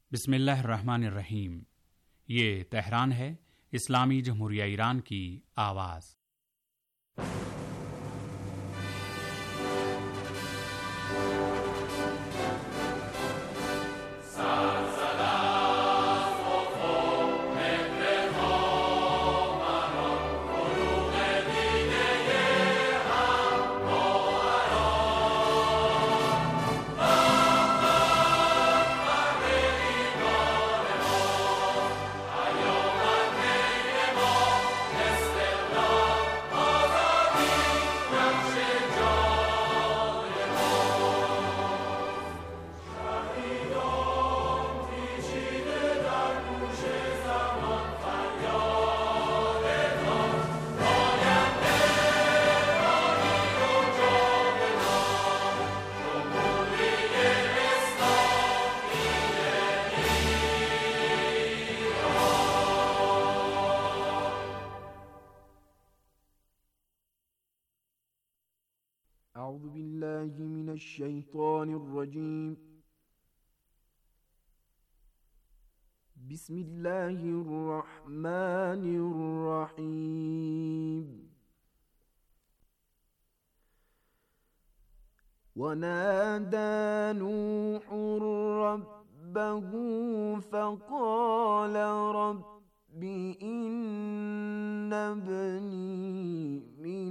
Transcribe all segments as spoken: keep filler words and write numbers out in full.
बिस्मिल्लाहिर्रहमानिर्रहीम। ये तेहरान है, इस्लामी जमहूरिया ईरान की आवाज़। أعوذ بالله من الشيطان الرجيم. بسم الله الرحمن الرحيم. ونادى نوح ربه فقال رب إن ابني من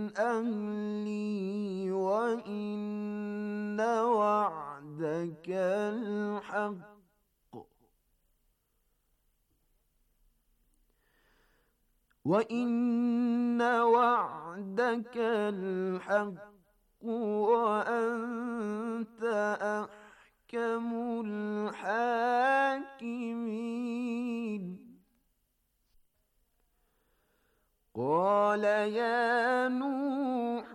أهلي وإن وعدك الحق وإن وعدك الحق وأنت أحكم الحاكمين. قال يا نوح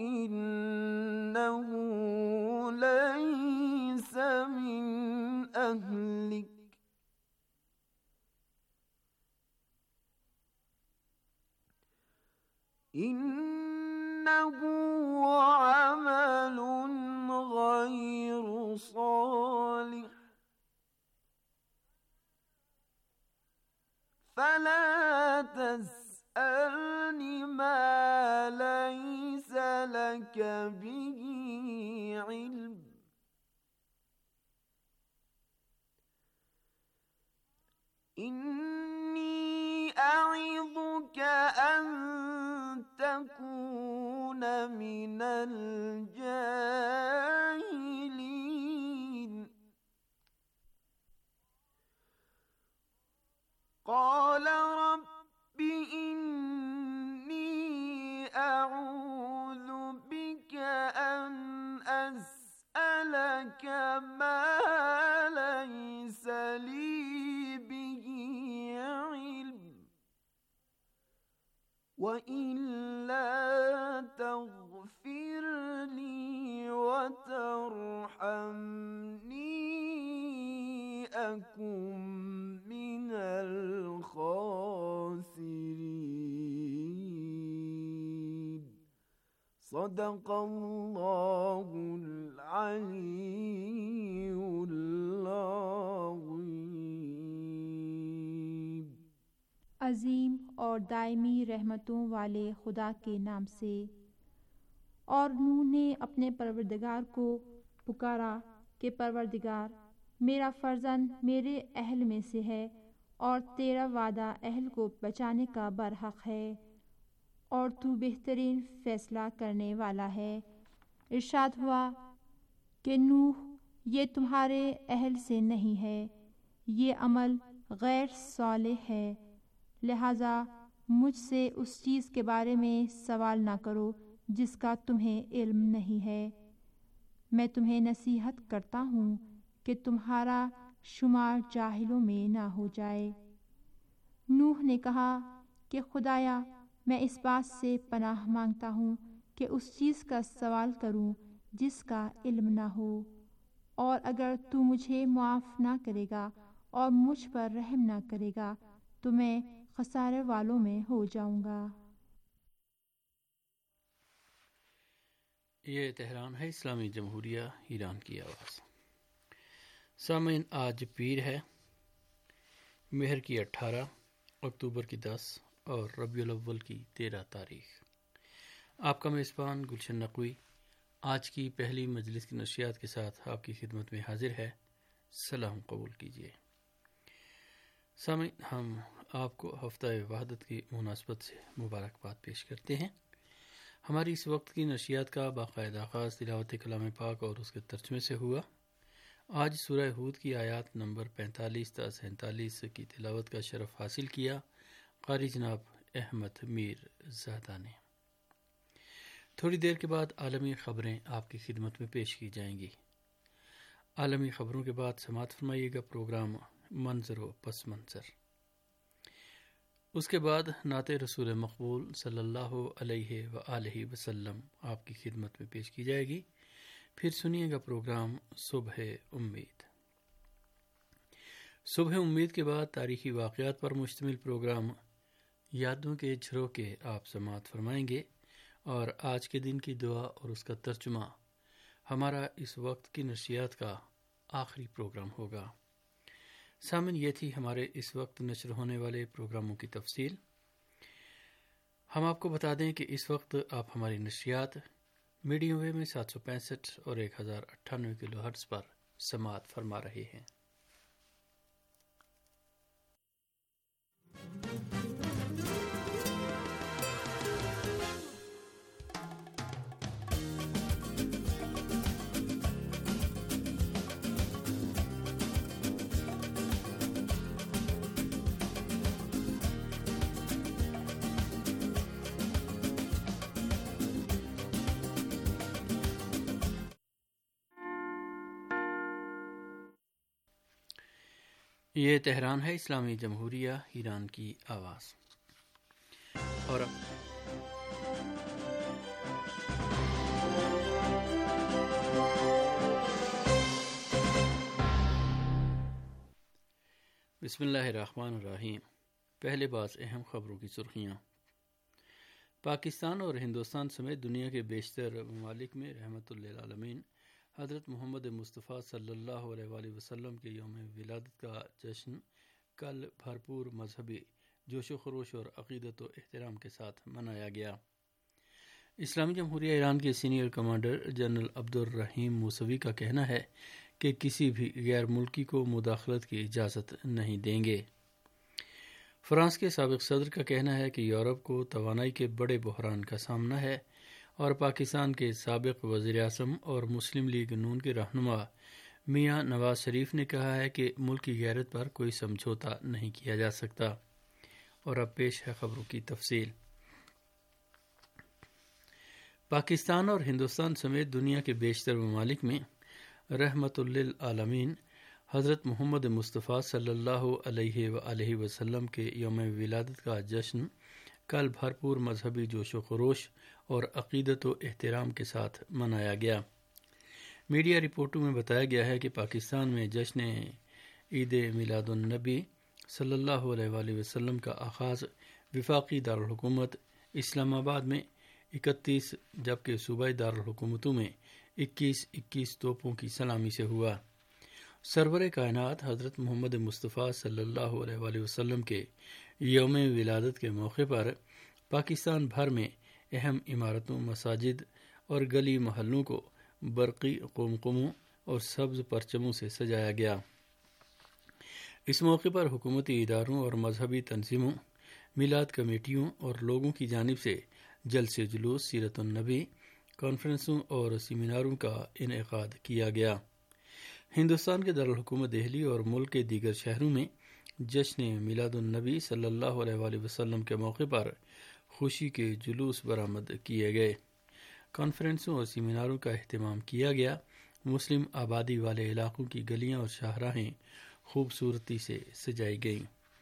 إنه ليس من أهلك إنه عمل غير صالح فلا تسألني ما ليس لك به علم إني أعظك أن تكون من الجاهلين. قال رب إني أعوذ بك أن أسألك ما ليس لي به علم وإلا تغفر لي وترحمني أكن من الخاسرين. صدق الله العلي العظيم। अजीम और दायमी रहमतों वाले खुदा के नाम से। और नूह ने अपने परवरदिगार को पुकारा कि परवरदिगार, मेरा फर्जंद मेरे अहल में से है और तेरा वादा अहल को बचाने का बरहक है और तू बेहतरीन फैसला करने वाला है। इरशाद हुआ कि नूह, ये तुम्हारे अहल से नहीं है, ये अमल गैर सालिह है, लिहाजा मुझसे उस चीज़ के बारे में सवाल ना करो जिसका तुम्हें इल्म नहीं है। मैं तुम्हें नसीहत करता हूँ कि तुम्हारा शुमार जाहिलों में ना हो जाए। नूह ने कहा कि खुदाया, मैं इस बात से पनाह मांगता हूँ कि उस चीज़ का सवाल करूँ जिसका इल्म ना हो, और अगर तू मुझे मुआफ़ ना करेगा और मुझ पर रहम ना करेगा तो मैं खसारे वालों में हो जाऊंगा। ये तेहरान है, इस्लामी जमहूरिया ईरान की आवाज़। سامعین، آج پیر ہے، مہر کی اٹھارہ، اکتوبر کی دس اور ربیع الاول کی تیرہ تاریخ۔ آپ کا میزبان گلشن نقوی آج کی پہلی مجلس کی نشریات کے ساتھ آپ کی خدمت میں حاضر ہے۔ سلام قبول کیجیے۔ سامعین، ہم آپ کو ہفتہ وحدت کی مناسبت سے مبارکباد پیش کرتے ہیں۔ ہماری اس وقت کی نشریات کا باقاعدہ آغاز تلاوت کلام پاک اور اس کے ترجمے سے ہوا۔ آج سورہ ہود کی آیات نمبر پینتالیس تا سینتالیس کی تلاوت کا شرف حاصل کیا قاری جناب احمد میر زادہ نے۔ تھوڑی دیر کے بعد عالمی خبریں آپ کی خدمت میں پیش کی جائیں گی۔ عالمی خبروں کے بعد سماعت فرمائیے گا پروگرام منظر و پس منظر۔ اس کے بعد نعت رسول مقبول صلی اللہ علیہ وآلہ وسلم آپ کی خدمت میں پیش کی جائے گی۔ پھر سنیے گا پروگرام صبح امید۔ صبح امید کے بعد تاریخی واقعات پر مشتمل پروگرام یادوں کے جھروکے آپ سماعت فرمائیں گے، اور آج کے دن کی دعا اور اس کا ترجمہ ہمارا اس وقت کی نشریات کا آخری پروگرام ہوگا۔ سامن، یہ تھی ہمارے اس وقت نشر ہونے والے پروگراموں کی تفصیل۔ ہم آپ کو بتا دیں کہ اس وقت آپ ہماری نشریات میڈیم ویو میں سات سو پینسٹھ اور ایک ہزار اٹھانوے کلو ہرٹز پر سماعت فرما رہے ہیں۔ یہ تہران ہے، اسلامی جمہوریہ ایران کی آواز۔ اور بسم اللہ الرحمن الرحیم۔ پہلے بعض اہم خبروں کی سرخیاں۔ پاکستان اور ہندوستان سمیت دنیا کے بیشتر ممالک میں رحمت للعالمین حضرت محمد مصطفیٰ صلی اللہ علیہ وآلہ وسلم کے یوم ولادت کا جشن کل بھرپور مذہبی جوش و خروش اور عقیدت و احترام کے ساتھ منایا گیا۔ اسلامی جمہوریہ ایران کے senior commander general Abdul Rahim Mousavi کا کہنا ہے کہ کسی بھی غیر ملکی کو مداخلت کی اجازت نہیں دیں گے۔ فرانس کے سابق صدر کا کہنا ہے کہ یورپ کو توانائی کے بڑے بحران کا سامنا ہے، اور پاکستان کے سابق وزیر اعظم اور مسلم لیگ نون کے رہنما میاں نواز شریف نے کہا ہے کہ ملک کی غیرت پر کوئی سمجھوتا نہیں کیا جا سکتا۔ اور اب پیش ہے خبروں کی تفصیل۔ پاکستان اور ہندوستان سمیت دنیا کے بیشتر ممالک میں رحمت للعالمین حضرت محمد مصطفیٰ صلی اللہ علیہ وآلہ وسلم کے یوم ولادت کا جشن کل بھرپور مذہبی جوش و خروش اور عقیدت و احترام کے ساتھ منایا گیا۔ میڈیا رپورٹوں میں بتایا گیا ہے کہ پاکستان میں جشن عید میلاد النبی صلی اللہ علیہ وآلہ وسلم کا آغاز وفاقی دارالحکومت اسلام آباد میں اکتیس جبکہ صوبائی دارالحکومتوں میں اکیس اکیس توپوں کی سلامی سے ہوا۔ سرور کائنات حضرت محمد مصطفیٰ صلی اللہ علیہ وآلہ وسلم کے یوم ولادت کے موقع پر پاکستان بھر میں اہم عمارتوں، مساجد اور گلی محلوں کو برقی قمقموں اور سبز پرچموں سے سجایا گیا۔ اس موقع پر حکومتی اداروں اور مذہبی تنظیموں، میلاد کمیٹیوں اور لوگوں کی جانب سے جلسے جلوس، سیرت النبی، کانفرنسوں اور سیمیناروں کا انعقاد کیا گیا۔ ہندوستان کے دارالحکومت دہلی اور ملک کے دیگر شہروں میں جشن میلاد النبی صلی اللہ علیہ وآلہ وسلم کے موقع پر خوشی کے جلوس برآمد کیے گئے۔ کانفرنسوں اور سیمیناروں کا اہتمام کیا گیا۔ مسلم آبادی والے علاقوں کی گلیاں اور شاہراہیں خوبصورتی سے سجائی گئیں۔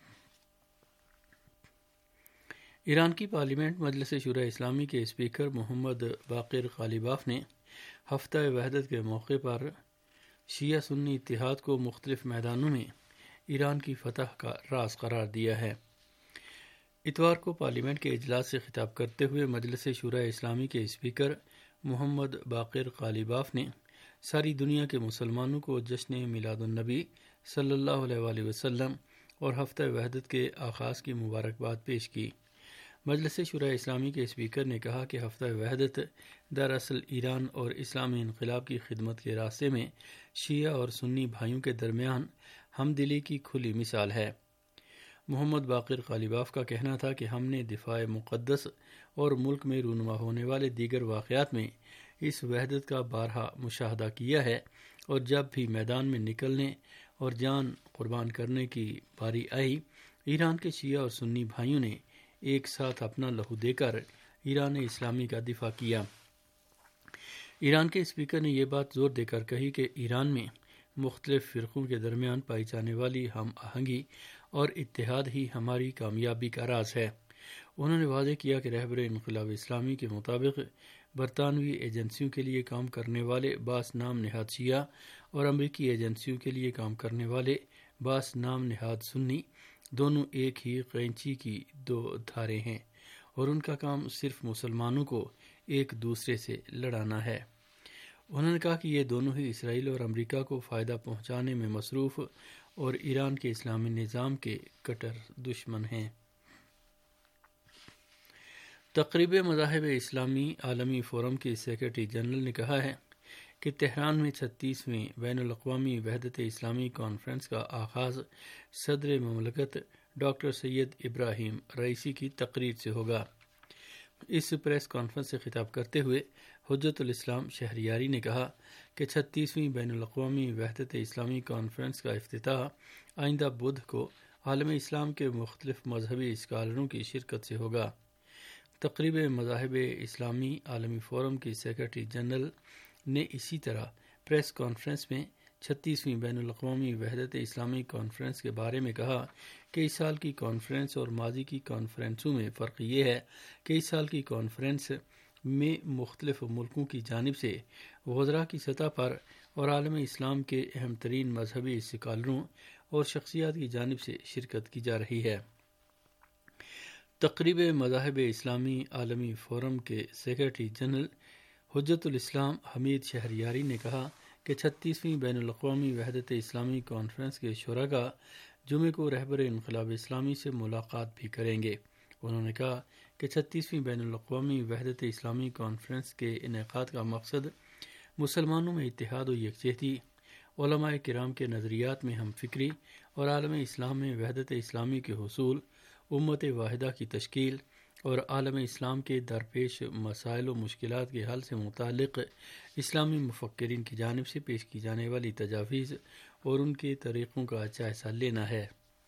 ایران کی پارلیمنٹ مجلس شورا اسلامی کے اسپیکر محمد باقر غالیباف نے ہفتہ وحدت کے موقع پر شیعہ سنی اتحاد کو مختلف میدانوں میں ایران کی فتح کا راز قرار دیا ہے۔ اتوار کو پارلیمنٹ کے اجلاس سے خطاب کرتے ہوئے مجلس شورا اسلامی کے اسپیکر محمد باقر غالیباف نے ساری دنیا کے مسلمانوں کو جشن میلاد النبی صلی اللہ علیہ وآلہ وسلم اور ہفتہ وحدت کے آغاز کی مبارکباد پیش کی۔ مجلس شورائے اسلامی کے اسپیکر نے کہا کہ ہفتہ وحدت دراصل ایران اور اسلامی انقلاب کی خدمت کے راستے میں شیعہ اور سنی بھائیوں کے درمیان ہمدلی کی کھلی مثال ہے۔ محمد باقر قالیباف کا کہنا تھا کہ ہم نے دفاع مقدس اور ملک میں رونما ہونے والے دیگر واقعات میں اس وحدت کا بارہا مشاہدہ کیا ہے، اور جب بھی میدان میں نکلنے اور جان قربان کرنے کی باری آئی، ایران کے شیعہ اور سنی بھائیوں نے ایک ساتھ اپنا لہو دے کر ایران اسلامی کا دفاع کیا۔ ایران کے اسپیکر نے یہ بات زور دے کر کہی کہ ایران میں مختلف فرقوں کے درمیان پائی جانے والی ہم آہنگی اور اتحاد ہی ہماری کامیابی کا راز ہے۔ انہوں نے واضح کیا کہ رہبر انقلاب اسلامی کے مطابق برطانوی ایجنسیوں کے لیے کام کرنے والے باس نام نہاد شیعہ اور امریکی ایجنسیوں کے لیے کام کرنے والے باس نام نہاد سنی دونوں ایک ہی قینچی کی دو دھارے ہیں، اور ان کا کام صرف مسلمانوں کو ایک دوسرے سے لڑانا ہے۔ انہوں نے کہا کہ یہ دونوں ہی اسرائیل اور امریکہ کو فائدہ پہنچانے میں مصروف اور ایران کے اسلامی نظام کے کٹر دشمن ہیں۔ تقریب مذاہب اسلامی عالمی فورم کے سیکرٹری جنرل نے کہا ہے کہ تہران میں چھتیسویں بین الاقوامی وحدت اسلامی کانفرنس کا آغاز صدر مملکت ڈاکٹر سید ابراہیم رئیسی کی تقریر سے ہوگا۔ اس پریس کانفرنس سے خطاب کرتے ہوئے حجت الاسلام شہریاری نے کہا کہ چھتیسویں بین الاقوامی وحدت اسلامی کانفرنس کا افتتاح آئندہ بدھ کو عالم اسلام کے مختلف مذہبی اسکالروں کی شرکت سے ہوگا۔ تقریب مذاہب اسلامی عالمی فورم کی سیکرٹری جنرل نے اسی طرح پریس کانفرنس میں چھتیسویں بین الاقوامی وحدت اسلامی کانفرنس کے بارے میں کہا کہ اس سال کی کانفرنس اور ماضی کی کانفرنسوں میں فرق یہ ہے کہ اس سال کی کانفرنس میں مختلف ملکوں کی جانب سے وزراء کی سطح پر اور عالم اسلام کے اہم ترین مذہبی اسکالروں اور شخصیات کی جانب سے شرکت کی جا رہی ہے۔ تقریب مذاہب اسلامی عالمی فورم کے سیکرٹری جنرل حجت الاسلام حمید شہریاری نے کہا کہ چھتیسویں بین الاقوامی وحدت اسلامی کانفرنس کے شرکاء جمعے کو رہبر انقلاب اسلامی سے ملاقات بھی کریں گے۔ انہوں نے کہا کہ چھتیسویں بین الاقوامی وحدت اسلامی کانفرنس کے انعقاد کا مقصد مسلمانوں میں اتحاد و یکجہتی، علماء کرام کے نظریات میں ہم فکری اور عالم اسلام میں وحدت اسلامی کے حصول، امت واحدہ کی تشکیل اور عالم اسلام کے درپیش مسائل و مشکلات کے حل سے متعلق اسلامی مفکرین کی جانب سے پیش کی جانے والی تجاویز اور ان کے طریقوں کا جائزہ لینا ہے۔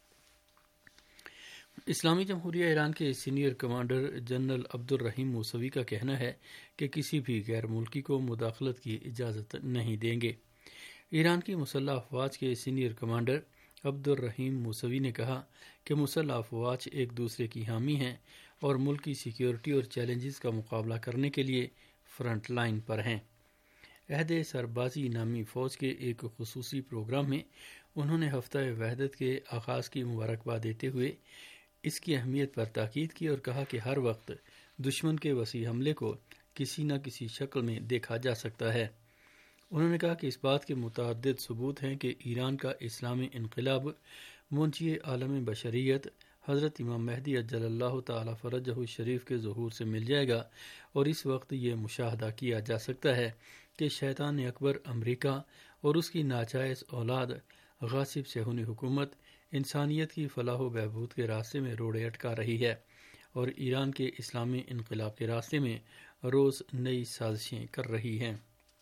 اسلامی جمہوریہ ایران کے سینئر کمانڈر جنرل عبد الرحیم موسوی کا کہنا ہے کہ کسی بھی غیر ملکی کو مداخلت کی اجازت نہیں دیں گے۔ ایران کی مسلح افواج کے سینئر کمانڈر عبد الرحیم موسوی نے کہا کہ مسلح افواج ایک دوسرے کی حامی ہیں اور ملک کی سیکیورٹی اور چیلنجز کا مقابلہ کرنے کے لیے فرنٹ لائن پر ہیں۔ عہد سربازی نامی فوج کے ایک خصوصی پروگرام میں انہوں نے ہفتہ وحدت کے آغاز کی مبارکباد دیتے ہوئے اس کی اہمیت پر تاکید کی اور کہا کہ ہر وقت دشمن کے وسیع حملے کو کسی نہ کسی شکل میں دیکھا جا سکتا ہے۔ انہوں نے کہا کہ اس بات کے متعدد ثبوت ہیں کہ ایران کا اسلامی انقلاب منشی عالم بشریت حضرت امام مہدی عجل اللہ تعالی فرجہ الشریف کے ظہور سے مل جائے گا، اور اس وقت یہ مشاہدہ کیا جا سکتا ہے کہ شیطان اکبر امریکہ اور اس کی ناجائز اولاد غاصب صہیونی حکومت انسانیت کی فلاح و بہبود کے راستے میں روڑے اٹکا رہی ہے اور ایران کے اسلامی انقلاب کے راستے میں روز نئی سازشیں کر رہی ہے۔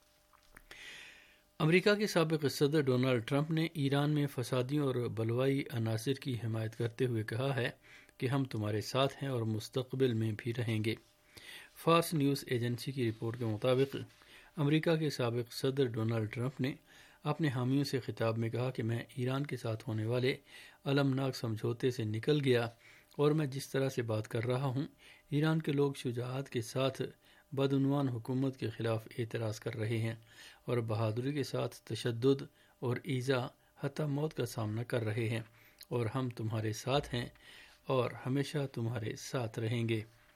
امریکہ کے سابق صدر ڈونلڈ ٹرمپ نے ایران میں فسادیوں اور بلوائی عناصر کی حمایت کرتے ہوئے کہا ہے کہ ہم تمہارے ساتھ ہیں اور مستقبل میں بھی رہیں گے۔ فارس نیوز ایجنسی کی رپورٹ کے مطابق امریکہ کے سابق صدر ڈونلڈ ٹرمپ نے اپنے حامیوں سے خطاب میں کہا کہ میں ایران کے ساتھ ہونے والے المناک سمجھوتے سے نکل گیا اور میں جس طرح سے بات کر رہا ہوں، ایران کے لوگ شجاعت کے ساتھ بدعنوان حکومت کے خلاف اعتراض کر رہے ہیں اور بہادری کے ساتھ تشدد اور ایذا حتی موت کا سامنا کر رہے ہیں، اور ہم تمہارے ساتھ ہیں اور ہمیشہ تمہارے ساتھ رہیں گے۔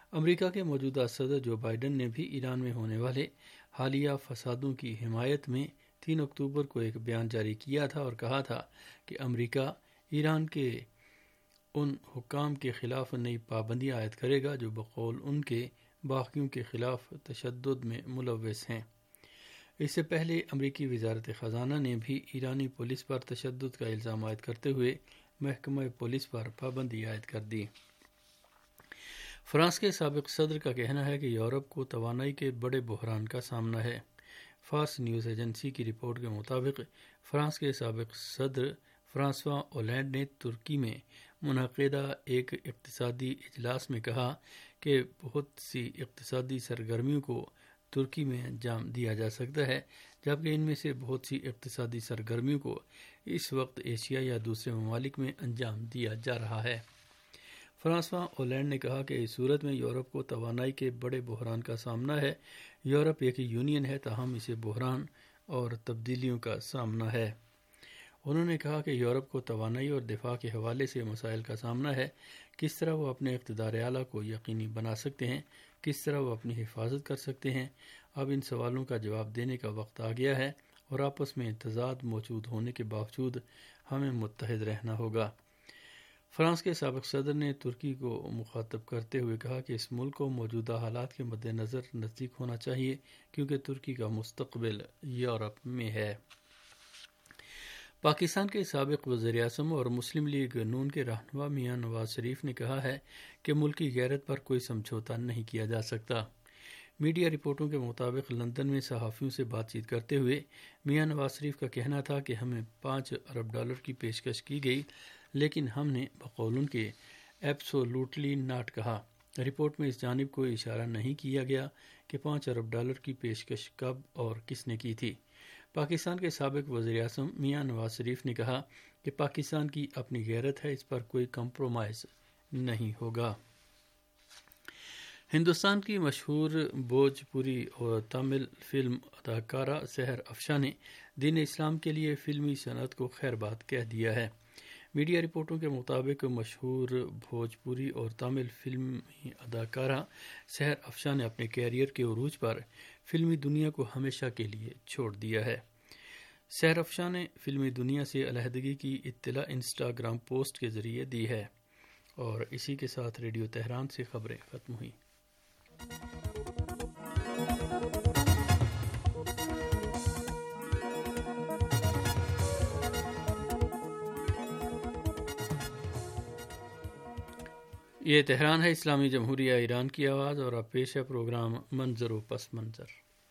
امریکہ کے موجودہ صدر جو بائیڈن نے بھی ایران میں ہونے والے حالیہ فسادوں کی حمایت میں تین اکتوبر کو ایک بیان جاری کیا تھا اور کہا تھا کہ امریکہ ایران کے ان حکام کے خلاف نئی پابندیاں عائد کرے گا جو بقول ان کے باغیوں کے خلاف تشدد میں ملوث ہیں۔ اس سے پہلے امریکی وزارت خزانہ نے بھی ایرانی پولیس پر تشدد کا الزام عائد کرتے ہوئے محکمہ پولیس پر پابندی عائد کر دی۔ فرانس کے سابق صدر کا کہنا ہے کہ یورپ کو توانائی کے بڑے بحران کا سامنا ہے۔ فارس نیوز ایجنسی کی رپورٹ کے مطابق فرانس کے سابق صدر فرانسوا اولینڈ نے ترکی میں منعقدہ ایک اقتصادی اجلاس میں کہا کہ بہت سی اقتصادی سرگرمیوں کو ترکی میں انجام دیا جا سکتا ہے، جبکہ ان میں سے بہت سی اقتصادی سرگرمیوں کو اس وقت ایشیا یا دوسرے ممالک میں انجام دیا جا رہا ہے۔ فرانسوا اولینڈ نے کہا کہ اس صورت میں یورپ کو توانائی کے بڑے بحران کا سامنا ہے۔ یورپ ایک یونین ہے، تاہم اسے بحران اور تبدیلیوں کا سامنا ہے۔ انہوں نے کہا کہ یورپ کو توانائی اور دفاع کے حوالے سے مسائل کا سامنا ہے، کس طرح وہ اپنے اقتدار اعلیٰ کو یقینی بنا سکتے ہیں، کس طرح وہ اپنی حفاظت کر سکتے ہیں۔ اب ان سوالوں کا جواب دینے کا وقت آ گیا ہے اور آپس میں تضاد موجود ہونے کے باوجود ہمیں متحد رہنا ہوگا۔ فرانس کے سابق صدر نے ترکی کو مخاطب کرتے ہوئے کہا کہ اس ملک کو موجودہ حالات کے مد نظر نزدیک ہونا چاہیے کیونکہ ترکی کا مستقبل یورپ میں ہے۔ پاکستان کے سابق وزیر اعظم اور مسلم لیگ نون کے رہنما میاں نواز شریف نے کہا ہے کہ ملکی غیرت پر کوئی سمجھوتا نہیں کیا جا سکتا۔ میڈیا رپورٹوں کے مطابق لندن میں صحافیوں سے بات چیت کرتے ہوئے میاں نواز شریف کا کہنا تھا کہ ہمیں پانچ ارب ڈالر کی پیشکش کی گئی، لیکن ہم نے بقول ان کے ایبسولوٹلی ناٹ کہا۔ رپورٹ میں اس جانب کوئی اشارہ نہیں کیا گیا کہ پانچ ارب ڈالر کی پیشکش کب اور کس نے کی تھی۔ پاکستان کے سابق وزیر اعظم میاں نواز شریف نے کہا کہ پاکستان کی اپنی غیرت ہے، اس پر کوئی کمپرومائز نہیں ہوگا۔ ہندوستان کی مشہور بھوجپوری اور تامل فلم اداکارہ سحر افشاں نے دین اسلام کے لیے فلمی صنعت کو خیر بات کہہ دیا ہے۔ میڈیا رپورٹوں کے مطابق مشہور بھوجپوری اور تامل فلمی اداکارہ سحر افشاں نے اپنے کیریئر کے عروج پر فلمی دنیا کو ہمیشہ کے لیے چھوڑ دیا ہے۔ سحر افشاں نے فلمی دنیا سے علیحدگی کی اطلاع انسٹاگرام پوسٹ کے ذریعے دی ہے۔ اور اسی کے ساتھ ریڈیو تہران سے خبریں ختم ہوئیں۔ یہ تہران ہے، اسلامی جمہوریہ ایران کی آواز، اور اب پیش ہے پروگرام منظر و پس منظر۔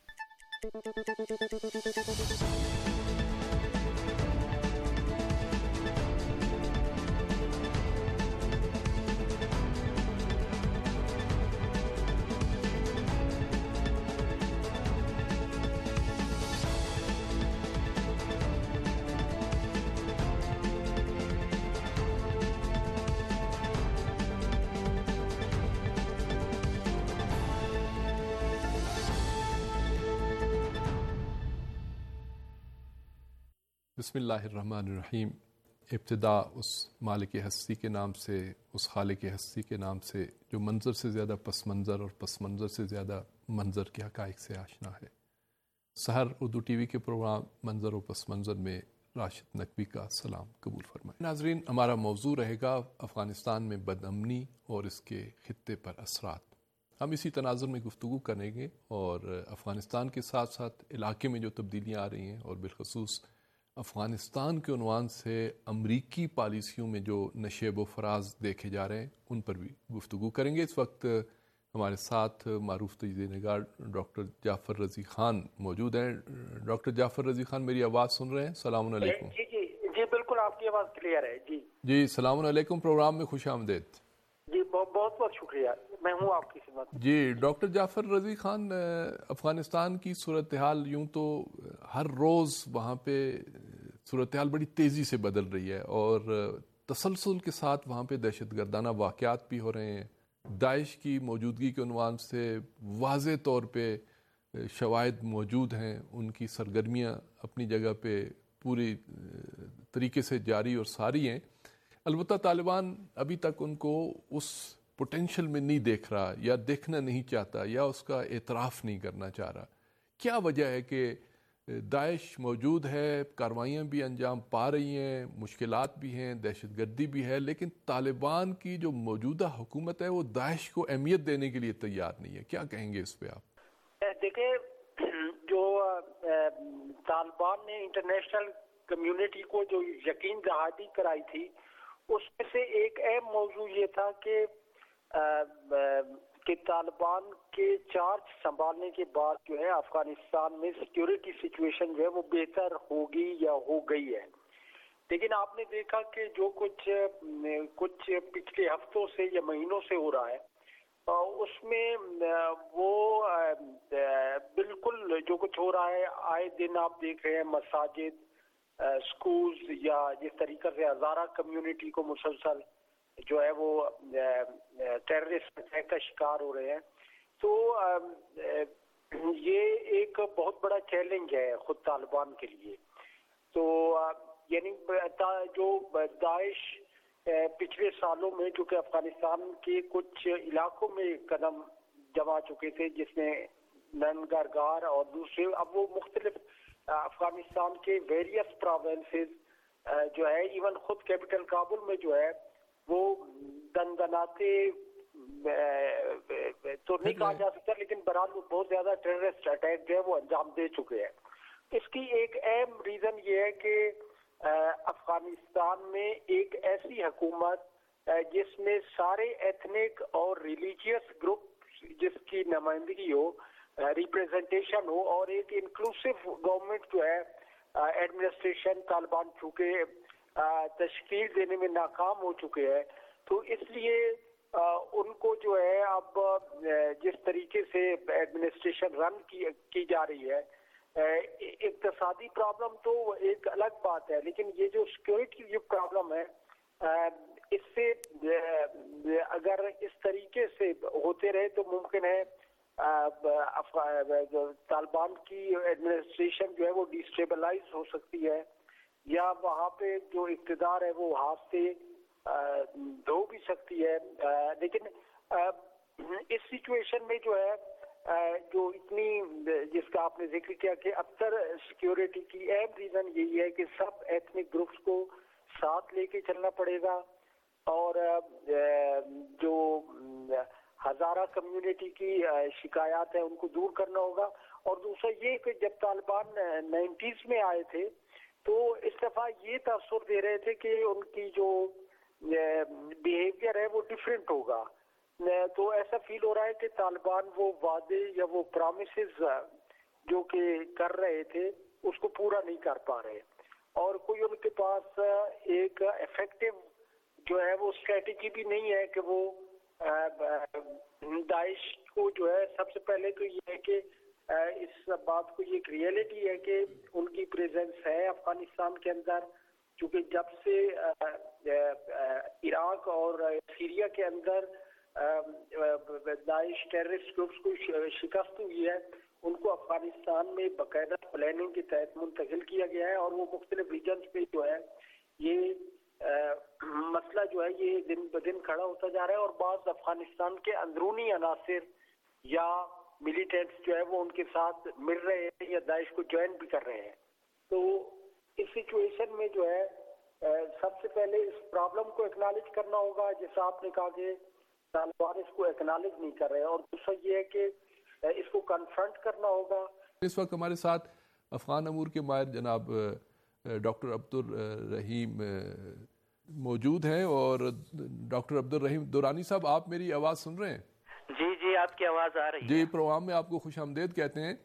بسم اللہ الرحمن الرحیم۔ ابتدا اس مالک ہستی کے نام سے، اس خالق ہستی کے نام سے جو منظر سے زیادہ پس منظر اور پس منظر سے زیادہ منظر کے حقائق سے آشنا ہے۔ سحر اردو ٹی وی کے پروگرام منظر و پس منظر میں راشد نقوی کا سلام قبول فرمائیں۔ ناظرین، ہمارا موضوع رہے گا افغانستان میں بد امنی اور اس کے خطے پر اثرات۔ ہم اسی تناظر میں گفتگو کریں گے اور افغانستان کے ساتھ ساتھ علاقے میں جو تبدیلیاں آ رہی ہیں اور بالخصوص افغانستان کے عنوان سے امریکی پالیسیوں میں جو نشیب و فراز دیکھے جا رہے ہیں ان پر بھی گفتگو کریں گے۔ اس وقت ہمارے ساتھ معروف تجزیہ نگار ڈاکٹر جعفر رضی خان موجود ہیں۔ ڈاکٹر جعفر رضی خان میری آواز سن رہے ہیں؟ السلام علیکم۔ جی جی جی بالکل آپ کی آواز کلیئر ہے۔ جی جی السلام علیکم، پروگرام میں خوش آمدید۔ جی بہت بہت شکریہ، میں ہوں آپ کی خدمت۔ جی ڈاکٹر جعفر رضی خان، افغانستان کی صورتحال یوں تو ہر روز وہاں پہ صورتحال بڑی تیزی سے بدل رہی ہے اور تسلسل کے ساتھ وہاں پہ دہشت گردانہ واقعات بھی ہو رہے ہیں۔ داعش کی موجودگی کے عنوان سے واضح طور پہ شواہد موجود ہیں، ان کی سرگرمیاں اپنی جگہ پہ پوری طریقے سے جاری اور ساری ہیں۔ البتہ طالبان ابھی تک ان کو اس پوٹینشل میں نہیں دیکھ رہا یا دیکھنا نہیں چاہتا یا اس کا اعتراف نہیں کرنا چاہ رہا؟ کیا وجہ ہے کہ داعش موجود ہے، کارروائیاں بھی انجام پا رہی ہیں، مشکلات بھی ہیں، دہشت گردی بھی ہے، لیکن طالبان کی جو موجودہ حکومت ہے وہ داعش کو اہمیت دینے کے لیے تیار نہیں ہے؟ کیا کہیں گے اس پہ آپ؟ دیکھیں، جو طالبان نے انٹرنیشنل کمیونٹی کو جو یقین دہانی کرائی تھی، اس میں سے ایک اہم موضوع یہ تھا کہ کہ طالبان کے چارج سنبھالنے کے بعد جو ہے افغانستان میں سیکیورٹی سچویشن جو ہے وہ بہتر ہوگی یا ہو گئی ہے. لیکن آپ نے دیکھا کہ جو کچھ کچھ پچھلے ہفتوں سے یا مہینوں سے ہو رہا ہے اس میں وہ بالکل جو کچھ ہو رہا ہے، آئے دن آپ دیکھ رہے ہیں مساجد، اسکولز یا جس طریقے سے ہزارہ کمیونٹی کو مسلسل جو ہے وہ ٹیررسٹ اٹیک کا شکار ہو رہے ہیں. تو یہ ایک بہت بڑا چیلنج ہے خود طالبان کے لیے. تو یعنی جو داعش پچھلے سالوں میں جو کہ افغانستان کے کچھ علاقوں میں قدم جما چکے تھے، جس میں ننگرہار اور دوسرے، اب وہ مختلف افغانستان کے ویریس پروونسز جو ہے، ایون خود کیپٹل کابل میں جو ہے وہ دندناتے تو نہیں کہا جا سکتا، لیکن برحال بہت زیادہ ٹیررسٹ اٹیک جو ہے وہ انجام دے چکے ہیں. اس کی ایک اہم ریزن یہ ہے کہ افغانستان میں ایک ایسی حکومت جس میں سارے ایتھنک اور ریلیجیس گروپ جس کی نمائندگی ہو، ریپریزنٹیشن ہو، اور ایک انکلوسیو گورنمنٹ جو ہے ایڈمنسٹریشن طالبان چونکہ تشکیل دینے میں ناکام ہو چکے ہیں، تو اس لیے ان کو جو ہے اب جس طریقے سے ایڈمنسٹریشن رن کی جا رہی ہے، اقتصادی پرابلم تو ایک الگ بات ہے، لیکن یہ جو سیکورٹی جو پرابلم ہے، اس سے اگر اس طریقے سے ہوتے رہے تو ممکن ہے طالبان کی ایڈمنسٹریشن جو ہے وہ ڈیسٹیبلائز ہو سکتی ہے، یا وہاں پہ جو اقتدار ہے وہ ہاتھ سے دھو بھی سکتی ہے. لیکن اس سچویشن میں جو ہے جو اتنی جس کا آپ نے ذکر کیا کہ اکثر سیکیورٹی کی اہم ریزن یہی ہے کہ سب ایتھنک گروپس کو ساتھ لے کے چلنا پڑے گا، اور جو ہزارہ کمیونٹی کی شکایات ہیں ان کو دور کرنا ہوگا. اور دوسرا یہ کہ جب طالبان نائنٹیز میں آئے تھے تو اس دفعہ یہ تاثر دے رہے تھے کہ ان کی جو بیہیویئر ہے وہ ڈیفرنٹ ہوگا. تو ایسا فیل ہو رہا ہے کہ طالبان وہ وعدے یا وہ پرامسز جو کہ کر رہے تھے اس کو پورا نہیں کر پا رہے، اور کوئی ان کے پاس ایک افیکٹو جو ہے وہ اسٹریٹجی بھی نہیں ہے کہ وہ داعش کو جو ہے سب سے پہلے تو یہ ہے کہ اس بات کو یہ ایک ریئلٹی ہے کہ ان کی پریزنس ہے افغانستان کے اندر، چونکہ جب سے عراق اور سیریا کے اندر داعش ٹیررسٹ گروپس کو شکست ہوئی ہے، ان کو افغانستان میں باقاعدہ پلاننگ کے تحت منتقل کیا گیا ہے، اور وہ مختلف ریجنز پہ جو ہے یہ مسئلہ جو ہے یہ دن بدن کھڑا ہوتا جا رہا ہے، اور بعض افغانستان کے اندرونی عناصر یا ملیٹنٹس جو ہے وہ ان کے ساتھ مل رہے ہیں یا داعش کو جوائن بھی کر رہے ہیں. تو اس سچویشن میں جو ہے سب سے پہلے اس پرابلم کو اکنالج کرنا ہوگا، جیسا آپ نے کہا کہ طالبان اس کو اکنالج نہیں کر رہے، اور دوسرا یہ ہے کہ اس کو کنفرنٹ کرنا ہوگا. اس وقت ہمارے ساتھ افغان امور کے ماہر جناب ڈاکٹر عبدالرحیم موجود ہیں، اور ڈاکٹر عبدالرحیم دورانی صاحب، آپ میری آواز سن رہے ہیں؟ جی جی آپ کی آواز آ رہی ہے. جی، پروگرام میں آپ کو خوش آمدید کہتے ہیں.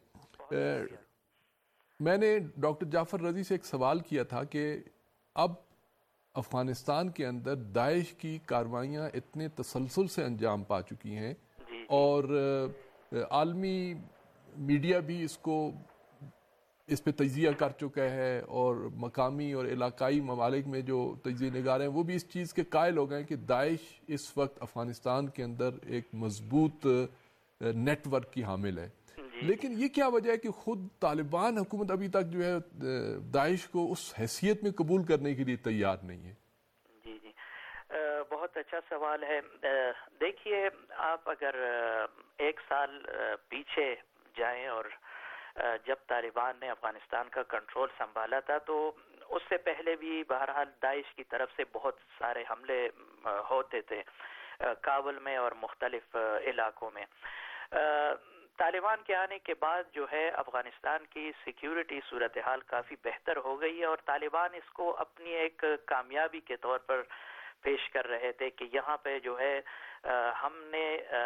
میں نے ڈاکٹر جعفر رضی سے ایک سوال کیا تھا کہ اب افغانستان کے اندر داعش کی کارروائیاں اتنے تسلسل سے انجام پا چکی ہیں، اور عالمی میڈیا بھی اس کو اس پہ تجزیہ کر چکا ہے، اور مقامی اور علاقائی ممالک میں جو تجزیہ نگار ہیں وہ بھی اس چیز کے قائل ہو گئے کہ داعش اس وقت افغانستان کے اندر ایک مضبوط نیٹ ورک کی حامل ہے. لیکن یہ کیا وجہ ہے کہ خود طالبان حکومت ابھی تک جو ہے داعش کو اس حیثیت میں قبول کرنے کے لیے تیار نہیں ہے؟ جی جی بہت اچھا سوال ہے. دیکھیے آپ اگر ایک سال پیچھے جائیں اور جب طالبان نے افغانستان کا کنٹرول سنبھالا تھا تو اس سے پہلے بھی بہرحال داعش کی طرف سے بہت سارے حملے ہوتے تھے کابل میں اور مختلف علاقوں میں. طالبان کے آنے کے بعد جو ہے افغانستان کی سیکیورٹی صورتحال کافی بہتر ہو گئی ہے اور طالبان اس کو اپنی ایک کامیابی کے طور پر پیش کر رہے تھے کہ یہاں پہ جو ہے ہم نے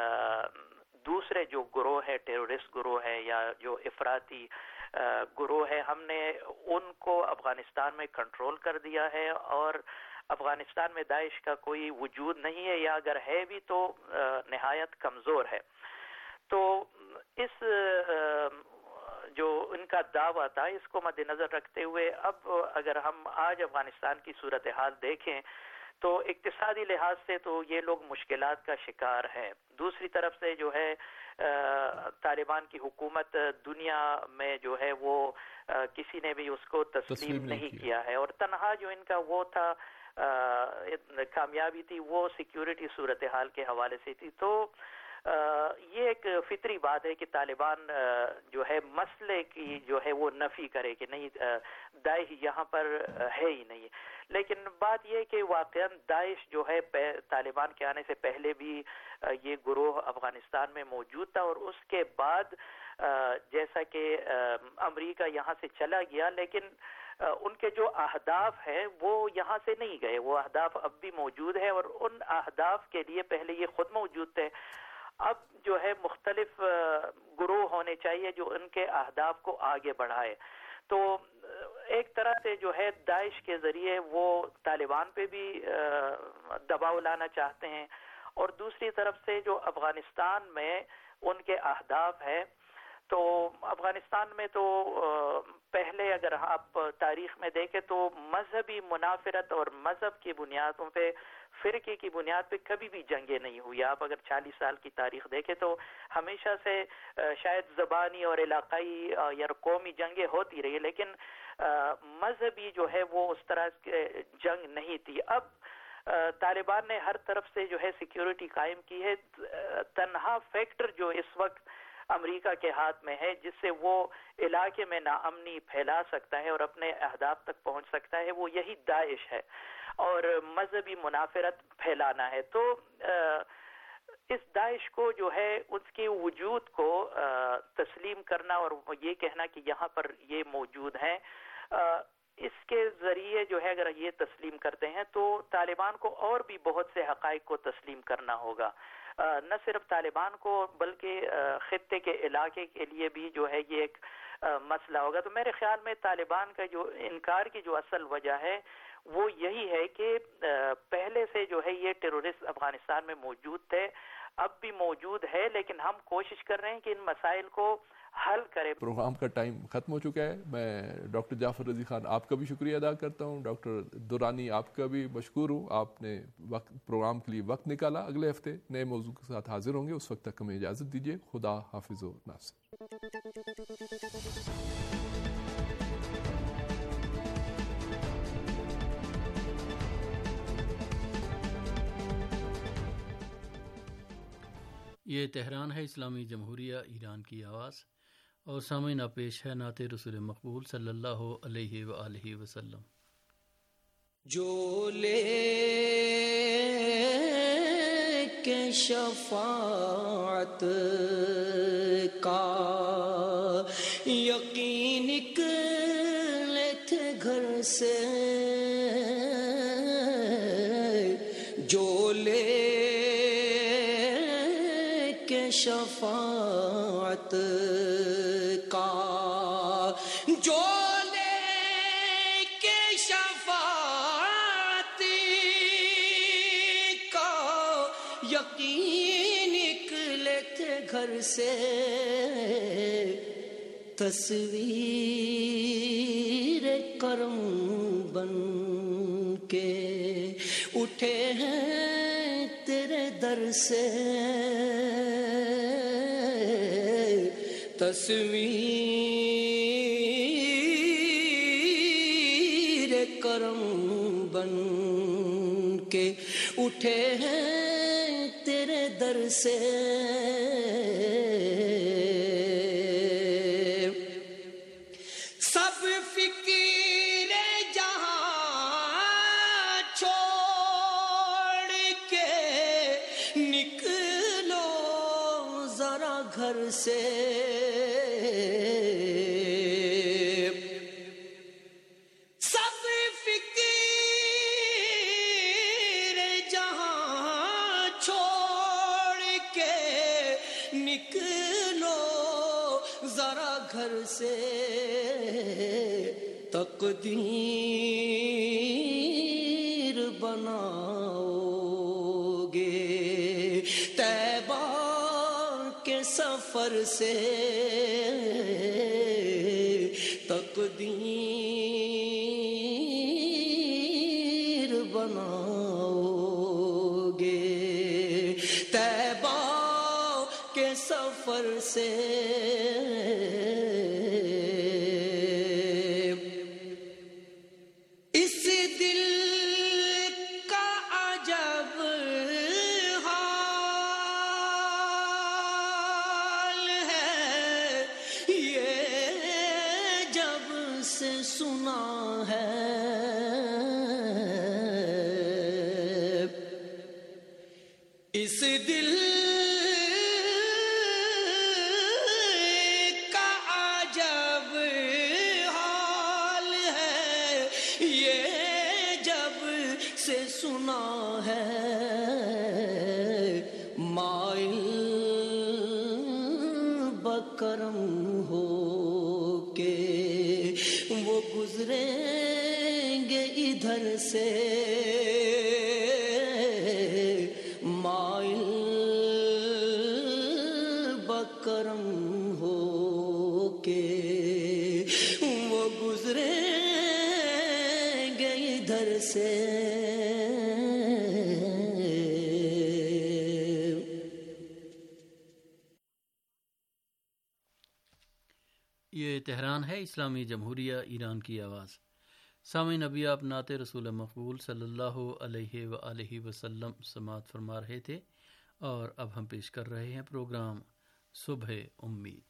دوسرے جو گروہ ہے ٹیرورسٹ گروہ ہے یا جو افراطی گروہ ہے ہم نے ان کو افغانستان میں کنٹرول کر دیا ہے اور افغانستان میں داعش کا کوئی وجود نہیں ہے یا اگر ہے بھی تو نہایت کمزور ہے. تو اس جو ان کا دعویٰ تھا اس کو مد نظر رکھتے ہوئے اب اگر ہم آج افغانستان کی صورتحال دیکھیں تو اقتصادی لحاظ سے تو یہ لوگ مشکلات کا شکار ہیں. دوسری طرف سے جو ہے طالبان کی حکومت دنیا میں جو ہے وہ کسی نے بھی اس کو تسلیم, تسلیم نہیں کیا. کیا ہے اور تنہا جو ان کا وہ تھا کامیابی تھی وہ سیکیورٹی صورتحال کے حوالے سے تھی. تو یہ ایک فطری بات ہے کہ طالبان جو ہے مسئلے کی جو ہے وہ نفی کرے کہ نہیں داعش یہاں پر ہے ہی نہیں. لیکن بات یہ کہ واقعا داعش جو ہے طالبان کے آنے سے پہلے بھی یہ گروہ افغانستان میں موجود تھا اور اس کے بعد جیسا کہ امریکہ یہاں سے چلا گیا لیکن ان کے جو اہداف ہیں وہ یہاں سے نہیں گئے. وہ اہداف اب بھی موجود ہیں اور ان اہداف کے لیے پہلے یہ خود موجود تھے. اب جو ہے مختلف گروہ ہونے چاہیے جو ان کے اہداف کو آگے بڑھائے. تو ایک طرح سے جو ہے داعش کے ذریعے وہ طالبان پہ بھی دباؤ لانا چاہتے ہیں اور دوسری طرف سے جو افغانستان میں ان کے اہداف ہیں تو افغانستان میں تو پہلے اگر آپ تاریخ میں دیکھیں تو مذہبی منافرت اور مذہب کی بنیادوں پہ فرقے کی بنیاد پہ کبھی بھی جنگیں نہیں ہوئی. آپ اگر چالیس سال کی تاریخ دیکھیں تو ہمیشہ سے شاید زبانی اور علاقائی یا قومی جنگیں ہوتی رہی لیکن مذہبی جو ہے وہ اس طرح کے جنگ نہیں تھی. اب طالبان نے ہر طرف سے جو ہے سیکیورٹی قائم کی ہے. تنہا فیکٹر جو اس وقت امریکہ کے ہاتھ میں ہے جس سے وہ علاقے میں ناامنی پھیلا سکتا ہے اور اپنے اہداف تک پہنچ سکتا ہے وہ یہی داعش ہے اور مذہبی منافرت پھیلانا ہے. تو اس داعش کو جو ہے اس کے وجود کو تسلیم کرنا اور یہ کہنا کہ یہاں پر یہ موجود ہیں اس کے ذریعے جو ہے اگر یہ تسلیم کرتے ہیں تو طالبان کو اور بھی بہت سے حقائق کو تسلیم کرنا ہوگا. نہ صرف طالبان کو بلکہ خطے کے علاقے کے لیے بھی جو ہے یہ ایک مسئلہ ہوگا. تو میرے خیال میں طالبان کا جو انکار کی جو اصل وجہ ہے وہ یہی ہے کہ پہلے سے جو ہے یہ ٹیرورسٹ افغانستان میں موجود تھے اب بھی موجود ہے لیکن ہم کوشش کر رہے ہیں کہ ان مسائل کو حل کرے. پروگرام کا ٹائم ختم ہو چکا ہے. میں ڈاکٹر جعفر رضی خان آپ کا بھی شکریہ ادا کرتا ہوں. ڈاکٹر درانی آپ کا بھی مشکور ہوں, آپ نے وقت پروگرام کے لیے وقت نکالا. اگلے ہفتے نئے موضوع کے ساتھ حاضر ہوں گے. اس وقت تک ہمیں اجازت دیجیے. خدا حافظ و ناصر. یہ تہران ہے اسلامی جمہوریہ ایران کی آواز اور سامعین پیش ہے نعت رسول مقبول صلی اللہ علیہ وآلہ وسلم. جو لے کے شفاعت کا یقین نکلے تھے گھر سے, جو لے کے شفاعت کا, جو گھر سے تصویر کرم بن کے اٹھے ہیں تیرے در سے, تصویر کرم بن کے اٹھے ہیں تیرے در سے، سب فکر جہاں چھوڑ کے نکلو ذرا گھر سے، سے تقدیر بناؤ گے، طیبہ کے سفر سے تقدیر بناؤ گے، طیبہ کے سفر سے اس دل کا عجب حال ہے، یہ جب سے سنا ہے، مائل بکرم ہو کے وہ گزریں گے ادھر سے، مائل بکرم ہو کے وہ گزریں گے ادھر سے۔ یہ تہران ہے، اسلامی جمہوریہ ایران کی آواز۔ سامعین، ابھی آپ نعت رسول مقبول صلی اللہ علیہ وآلہ وسلم سماعت فرما رہے تھے، اور اب ہم پیش کر رہے ہیں پروگرام صبح امید۔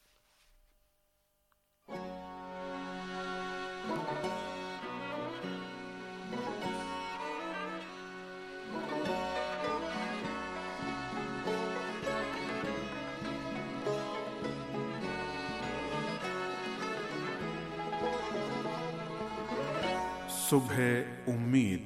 صبح امید۔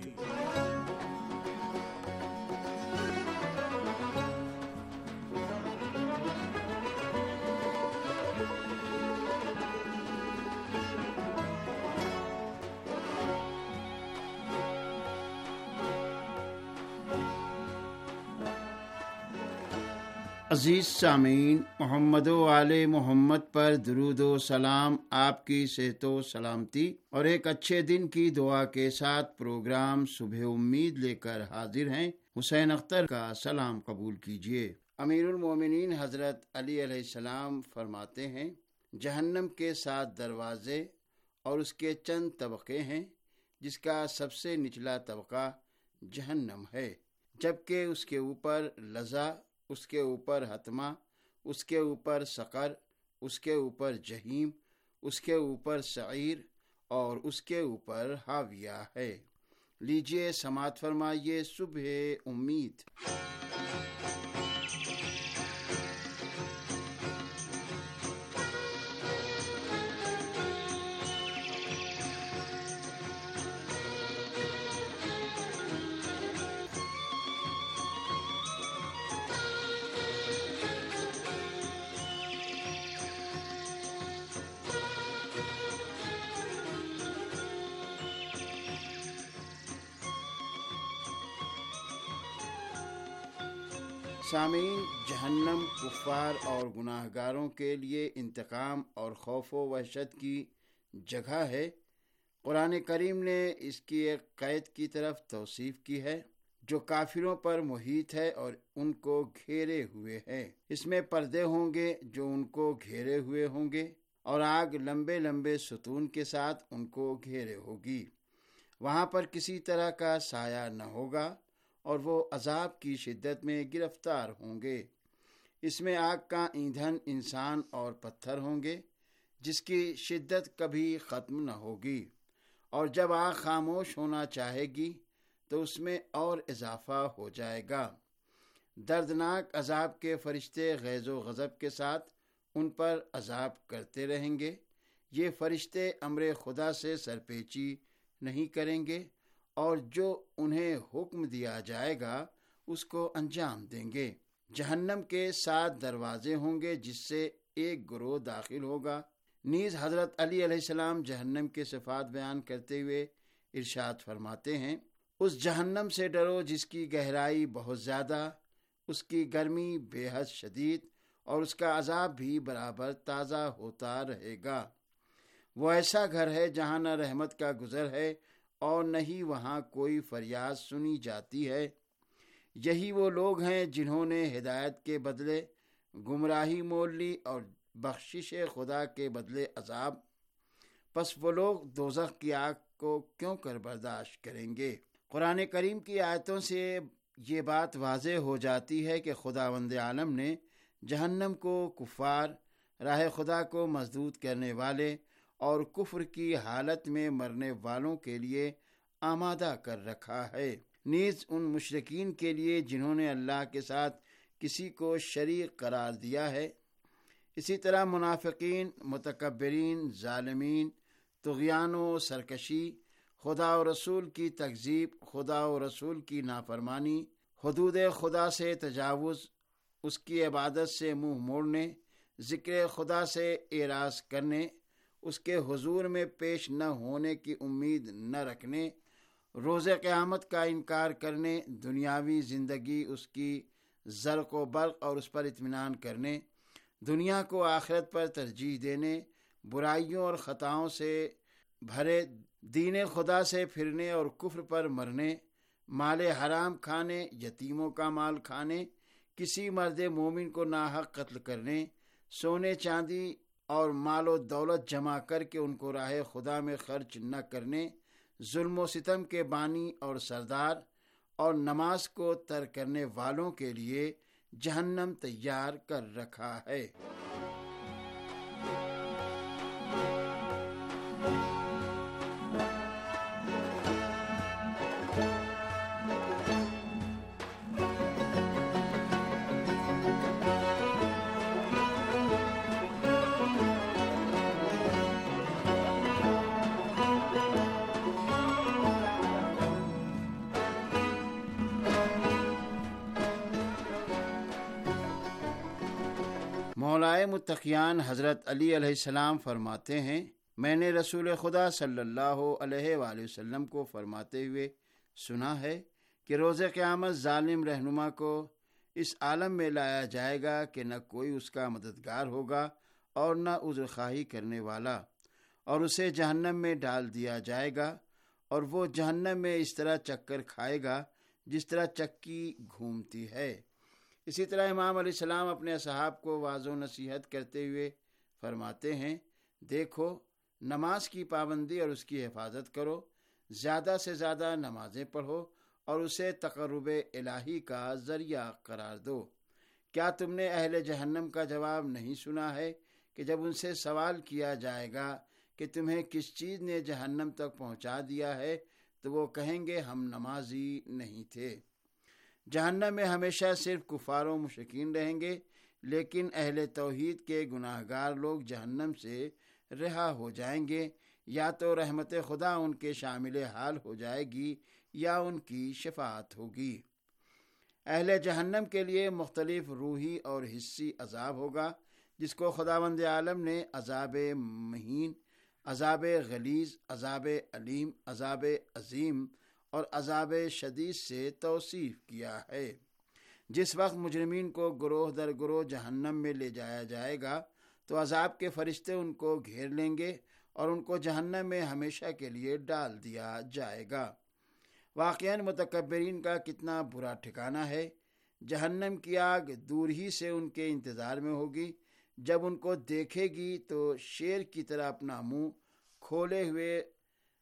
عزیز سامعین، محمد و آل محمد پر درود و سلام، آپ کی صحت و سلامتی اور ایک اچھے دن کی دعا کے ساتھ پروگرام صبح امید لے کر حاضر ہیں۔ حسین اختر کا سلام قبول کیجیے۔ امیر المومنین حضرت علی علیہ السلام فرماتے ہیں، جہنم کے سات دروازے اور اس کے چند طبقے ہیں، جس کا سب سے نچلا طبقہ جہنم ہے، جبکہ اس کے اوپر لظا، اس کے اوپر حتمہ، اس کے اوپر سقر، اس کے اوپر جہیم، اس کے اوپر سعیر اور اس کے اوپر حاویہ ہے۔ لیجئے سماعت فرمائیے صبح امید۔ سامعین، جہنم کفار اور گناہ گاروں کے لیے انتقام اور خوف و وحشت کی جگہ ہے۔ قرآن کریم نے اس کی ایک قید کی طرف توصیف کی ہے جو کافروں پر محیط ہے اور ان کو گھیرے ہوئے ہے۔ اس میں پردے ہوں گے جو ان کو گھیرے ہوئے ہوں گے، اور آگ لمبے لمبے ستون کے ساتھ ان کو گھیرے ہوگی۔ وہاں پر کسی طرح کا سایہ نہ ہوگا اور وہ عذاب کی شدت میں گرفتار ہوں گے۔ اس میں آگ کا ایندھن انسان اور پتھر ہوں گے جس کی شدت کبھی ختم نہ ہوگی، اور جب آگ خاموش ہونا چاہے گی تو اس میں اور اضافہ ہو جائے گا۔ دردناک عذاب کے فرشتے غیظ و غضب کے ساتھ ان پر عذاب کرتے رہیں گے۔ یہ فرشتے امر خدا سے سرپیچی نہیں کریں گے اور جو انہیں حکم دیا جائے گا اس کو انجام دیں گے۔ جہنم کے سات دروازے ہوں گے جس سے ایک گروہ داخل ہوگا۔ نیز حضرت علی علیہ السلام جہنم کے صفات بیان کرتے ہوئے ارشاد فرماتے ہیں، اس جہنم سے ڈرو جس کی گہرائی بہت زیادہ، اس کی گرمی بے حد شدید اور اس کا عذاب بھی برابر تازہ ہوتا رہے گا۔ وہ ایسا گھر ہے جہاں نہ رحمت کا گزر ہے اور نہ ہی وہاں کوئی فریاد سنی جاتی ہے۔ یہی وہ لوگ ہیں جنہوں نے ہدایت کے بدلے گمراہی مول لی اور بخشش خدا کے بدلے عذاب، پس وہ لوگ دوزخ کی آگ کو کیوں کر برداشت کریں گے۔ قرآن کریم کی آیتوں سے یہ بات واضح ہو جاتی ہے کہ خداوند عالم نے جہنم کو کفار، راہ خدا کو مسدود کرنے والے اور کفر کی حالت میں مرنے والوں کے لیے آمادہ کر رکھا ہے، نیز ان مشرکین کے لیے جنہوں نے اللہ کے ساتھ کسی کو شریک قرار دیا ہے۔ اسی طرح منافقین، متکبرین، ظالمین، طغیان و سرکشی، خدا و رسول کی تکذیب، خدا و رسول کی نافرمانی، حدود خدا سے تجاوز، اس کی عبادت سے منہ موڑنے، ذکر خدا سے اعراض کرنے، اس کے حضور میں پیش نہ ہونے کی امید نہ رکھنے، روز قیامت کا انکار کرنے، دنیاوی زندگی اس کی زرق و برق اور اس پر اطمینان کرنے، دنیا کو آخرت پر ترجیح دینے، برائیوں اور خطاؤں سے بھرے دین خدا سے پھرنے اور کفر پر مرنے، مال حرام کھانے، یتیموں کا مال کھانے، کسی مرد مومن کو ناحق قتل کرنے، سونے چاندی اور مال و دولت جمع کر کے ان کو راہ خدا میں خرچ نہ کرنے، ظلم و ستم کے بانی اور سردار اور نماز کو ترک کرنے والوں کے لیے جہنم تیار کر رکھا ہے۔ مولائے متقیان حضرت علی علیہ السلام فرماتے ہیں، میں نے رسول خدا صلی اللہ علیہ وآلہ وسلم کو فرماتے ہوئے سنا ہے کہ روز قیامت ظالم رہنما کو اس عالم میں لایا جائے گا کہ نہ کوئی اس کا مددگار ہوگا اور نہ عذر خواہی کرنے والا، اور اسے جہنم میں ڈال دیا جائے گا، اور وہ جہنم میں اس طرح چکر کھائے گا جس طرح چکی گھومتی ہے۔ اسی طرح امام علیہ السلام اپنے اصحاب کو واعظ و نصیحت کرتے ہوئے فرماتے ہیں، دیکھو نماز کی پابندی اور اس کی حفاظت کرو، زیادہ سے زیادہ نمازیں پڑھو اور اسے تقرب الہی کا ذریعہ قرار دو۔ کیا تم نے اہل جہنم کا جواب نہیں سنا ہے کہ جب ان سے سوال کیا جائے گا کہ تمہیں کس چیز نے جہنم تک پہنچا دیا ہے تو وہ کہیں گے ہم نمازی نہیں تھے۔ جہنم میں ہمیشہ صرف کفار و مشرکین رہیں گے، لیکن اہل توحید کے گناہ گار لوگ جہنم سے رہا ہو جائیں گے، یا تو رحمت خدا ان کے شامل حال ہو جائے گی یا ان کی شفاعت ہوگی۔ اہل جہنم کے لیے مختلف روحی اور حسی عذاب ہوگا، جس کو خداوند عالم نے عذاب مہین، عذاب غلیظ، عذاب علیم، عذاب عظیم اور عذاب شدید سے توصیف کیا ہے۔ جس وقت مجرمین کو گروہ در گروہ جہنم میں لے جایا جائے گا تو عذاب کے فرشتے ان کو گھیر لیں گے اور ان کو جہنم میں ہمیشہ کے لیے ڈال دیا جائے گا۔ واقعاً متکبرین کا کتنا برا ٹھکانہ ہے۔ جہنم کی آگ دور ہی سے ان کے انتظار میں ہوگی، جب ان کو دیکھے گی تو شیر کی طرح اپنا منہ کھولے ہوئے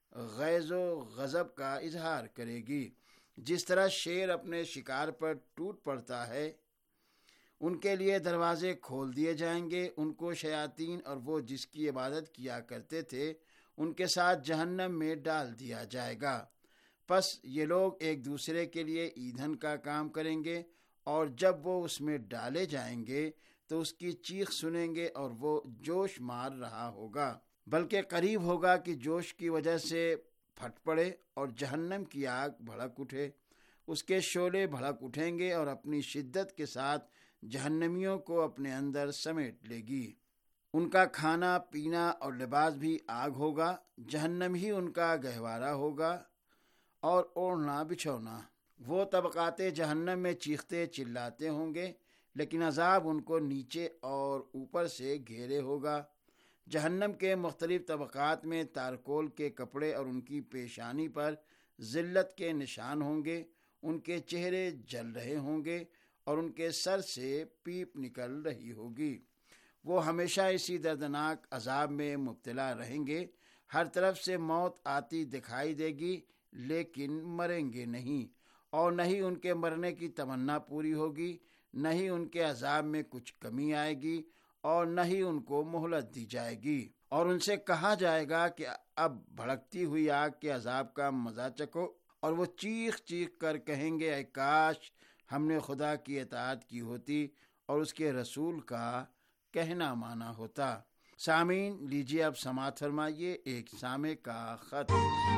غیظ و غضب کا اظہار کرے گی۔ جس طرح شیر اپنے شکار پر ٹوٹ پڑتا ہے، ان کے لیے دروازے کھول دیے جائیں گے۔ ان کو شیاطین اور وہ جس کی عبادت کیا کرتے تھے ان کے ساتھ جہنم میں ڈال دیا جائے گا۔ پس یہ لوگ ایک دوسرے کے لیے ایندھن کا کام کریں گے، اور جب وہ اس میں ڈالے جائیں گے تو اس کی چیخ سنیں گے اور وہ جوش مار رہا ہوگا، بلکہ قریب ہوگا کہ جوش کی وجہ سے پھٹ پڑے اور جہنم کی آگ بھڑک اٹھے۔ اس کے شعلے بھڑک اٹھیں گے اور اپنی شدت کے ساتھ جہنمیوں کو اپنے اندر سمیٹ لے گی۔ ان کا کھانا پینا اور لباس بھی آگ ہوگا۔ جہنم ہی ان کا گہوارہ ہوگا اور اوڑھنا بچھونا۔ وہ طبقات جہنم میں چیختے چلاتے ہوں گے، لیکن عذاب ان کو نیچے اور اوپر سے گھیرے ہوگا۔ جہنم کے مختلف طبقات میں تارکول کے کپڑے اور ان کی پیشانی پر ذلت کے نشان ہوں گے۔ ان کے چہرے جل رہے ہوں گے اور ان کے سر سے پیپ نکل رہی ہوگی۔ وہ ہمیشہ اسی دردناک عذاب میں مبتلا رہیں گے۔ ہر طرف سے موت آتی دکھائی دے گی، لیکن مریں گے نہیں، اور نہ ہی ان کے مرنے کی تمنا پوری ہوگی، نہ ہی ان کے عذاب میں کچھ کمی آئے گی، اور نہ ہی ان کو مہلت دی جائے گی۔ اور ان سے کہا جائے گا کہ اب بھڑکتی ہوئی آگ کے عذاب کا مزہ چکھو، اور وہ چیخ چیخ کر کہیں گے، اے کاش ہم نے خدا کی اطاعت کی ہوتی اور اس کے رسول کا کہنا مانا ہوتا۔ سامعین، لیجیے اب سماعت فرمائیے ایک سامع کا خط۔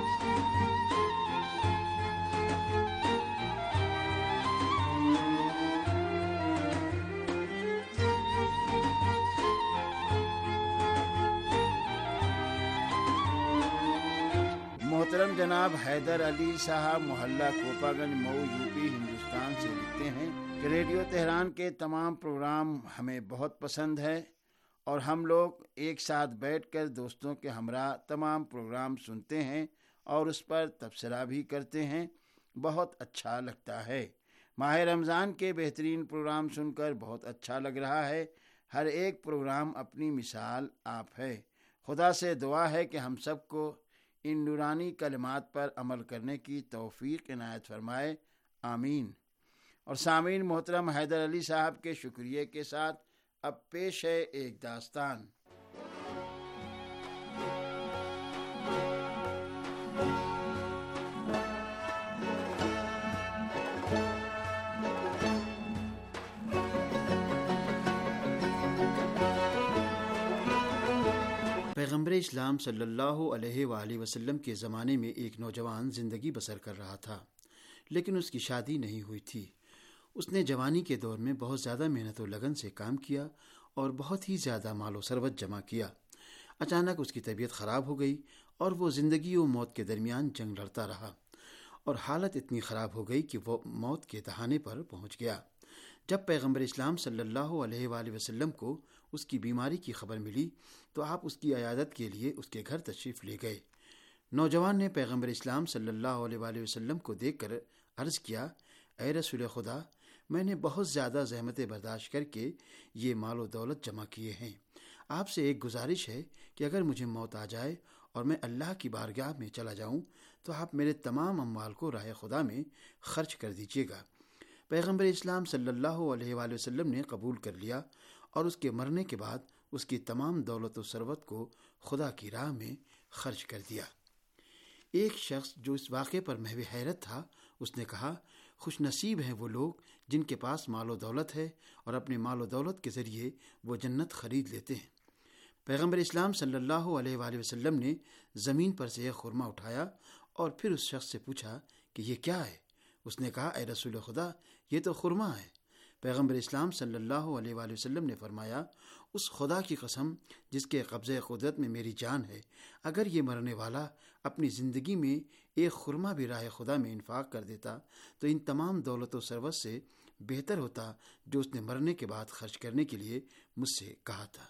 محترم جناب حیدر علی صاحب محلہ کوپا گنج مئو یو پی ہندوستان سے لکھتے ہیں کہ ریڈیو تہران کے تمام پروگرام ہمیں بہت پسند ہے، اور ہم لوگ ایک ساتھ بیٹھ کر دوستوں کے ہمراہ تمام پروگرام سنتے ہیں اور اس پر تبصرہ بھی کرتے ہیں۔ بہت اچھا لگتا ہے۔ ماہ رمضان کے بہترین پروگرام سن کر بہت اچھا لگ رہا ہے۔ ہر ایک پروگرام اپنی مثال آپ ہے۔ خدا سے دعا ہے کہ ہم سب کو ان نورانی کلمات پر عمل کرنے کی توفیق عنایت فرمائے، آمین۔ اور سامعین، محترم حیدر علی صاحب کے شکریہ کے ساتھ اب پیش ہے ایک داستان۔ پیغمبر اسلام صلی اللہ علیہ وآلہ وسلم کے زمانے میں ایک نوجوان زندگی بسر کر رہا تھا، لیکن اس کی شادی نہیں ہوئی تھی۔ اس نے جوانی کے دور میں بہت زیادہ محنت و لگن سے کام کیا اور بہت ہی زیادہ مال و ثروت جمع کیا۔ اچانک اس کی طبیعت خراب ہو گئی اور وہ زندگی و موت کے درمیان جنگ لڑتا رہا، اور حالت اتنی خراب ہو گئی کہ وہ موت کے دہانے پر پہنچ گیا۔ جب پیغمبر اسلام صلی اللہ علیہ وآلہ وسلم کو اس کی بیماری کی خبر ملی تو آپ اس کی عیادت کے لیے اس کے گھر تشریف لے گئے۔ نوجوان نے پیغمبر اسلام صلی اللہ علیہ وآلہ وسلم کو دیکھ کر عرض کیا، اے رسول خدا، میں نے بہت زیادہ زحمتیں برداشت کر کے یہ مال و دولت جمع کیے ہیں۔ آپ سے ایک گزارش ہے کہ اگر مجھے موت آ جائے اور میں اللہ کی بارگاہ میں چلا جاؤں تو آپ میرے تمام اموال کو راہ خدا میں خرچ کر دیجیے گا۔ پیغمبر اسلام صلی اللہ علیہ وآلہ وسلم نے قبول کر لیا اور اس کے مرنے کے بعد اس کی تمام دولت و ثروت کو خدا کی راہ میں خرچ کر دیا۔ ایک شخص جو اس واقعے پر محو حیرت تھا، اس نے کہا، خوش نصیب ہیں وہ لوگ جن کے پاس مال و دولت ہے اور اپنے مال و دولت کے ذریعے وہ جنت خرید لیتے ہیں۔ پیغمبر اسلام صلی اللہ علیہ وآلہ وسلم نے زمین پر سے ایک خرما اٹھایا اور پھر اس شخص سے پوچھا کہ یہ کیا ہے؟ اس نے کہا، اے رسول خدا، یہ تو خرما ہے۔ پیغمبر اسلام صلی اللہ علیہ وآلہ وسلم نے فرمایا، اس خدا کی قسم جس کے قبضہ قدرت میں میری جان ہے، اگر یہ مرنے والا اپنی زندگی میں ایک خرما بھی راہ خدا میں انفاق کر دیتا تو ان تمام دولت و ثروت سے بہتر ہوتا جو اس نے مرنے کے بعد خرچ کرنے کے لیے مجھ سے کہا تھا۔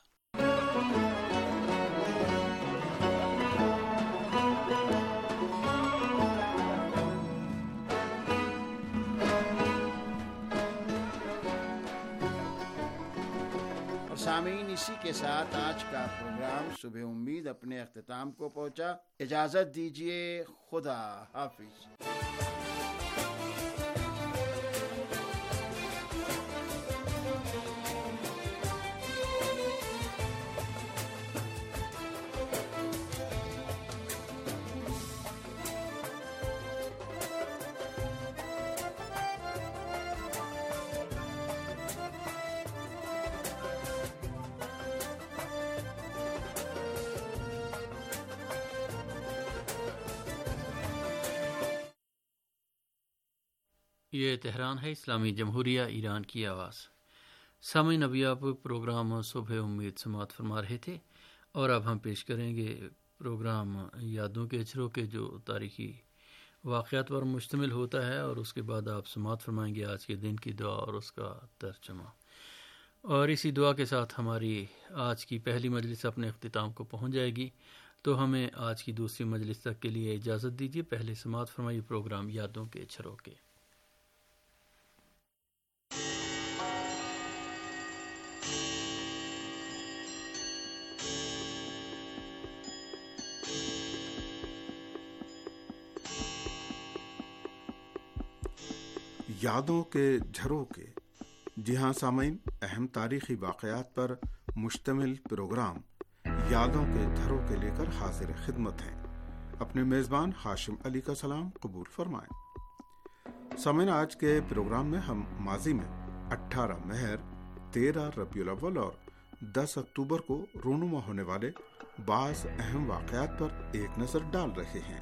سامعین، اسی کے ساتھ آج کا پروگرام صبح امید اپنے اختتام کو پہنچا۔ اجازت دیجیے، خدا حافظ۔ یہ تہران ہے، اسلامی جمہوریہ ایران کی آواز۔ سامعین، ابھی آپ پروگرام صبح امید سماعت فرما رہے تھے، اور اب ہم پیش کریں گے پروگرام یادوں کے جھروکے، جو تاریخی واقعات پر مشتمل ہوتا ہے، اور اس کے بعد آپ سماعت فرمائیں گے آج کے دن کی دعا اور اس کا ترجمہ۔ اور اسی دعا کے ساتھ ہماری آج کی پہلی مجلس اپنے اختتام کو پہنچ جائے گی، تو ہمیں آج کی دوسری مجلس تک کے لیے اجازت دیجیے۔ پہلے سماعت فرمائیے پروگرام یادوں کے جھروکے۔ یادوں کے جھروکے۔ جی ہاں سامعین، اہم تاریخی واقعات پر مشتمل پروگرام یادوں کے جھروکے لے کر حاضر خدمت ہیں۔ اپنے میزبان ہاشم علی کا سلام قبول فرمائیں۔ سامعین، آج کے پروگرام میں ہم ماضی میں اٹھارہ مہر، تیرہ ربیع الاول اور دس اکتوبر کو رونما ہونے والے بعض اہم واقعات پر ایک نظر ڈال رہے ہیں۔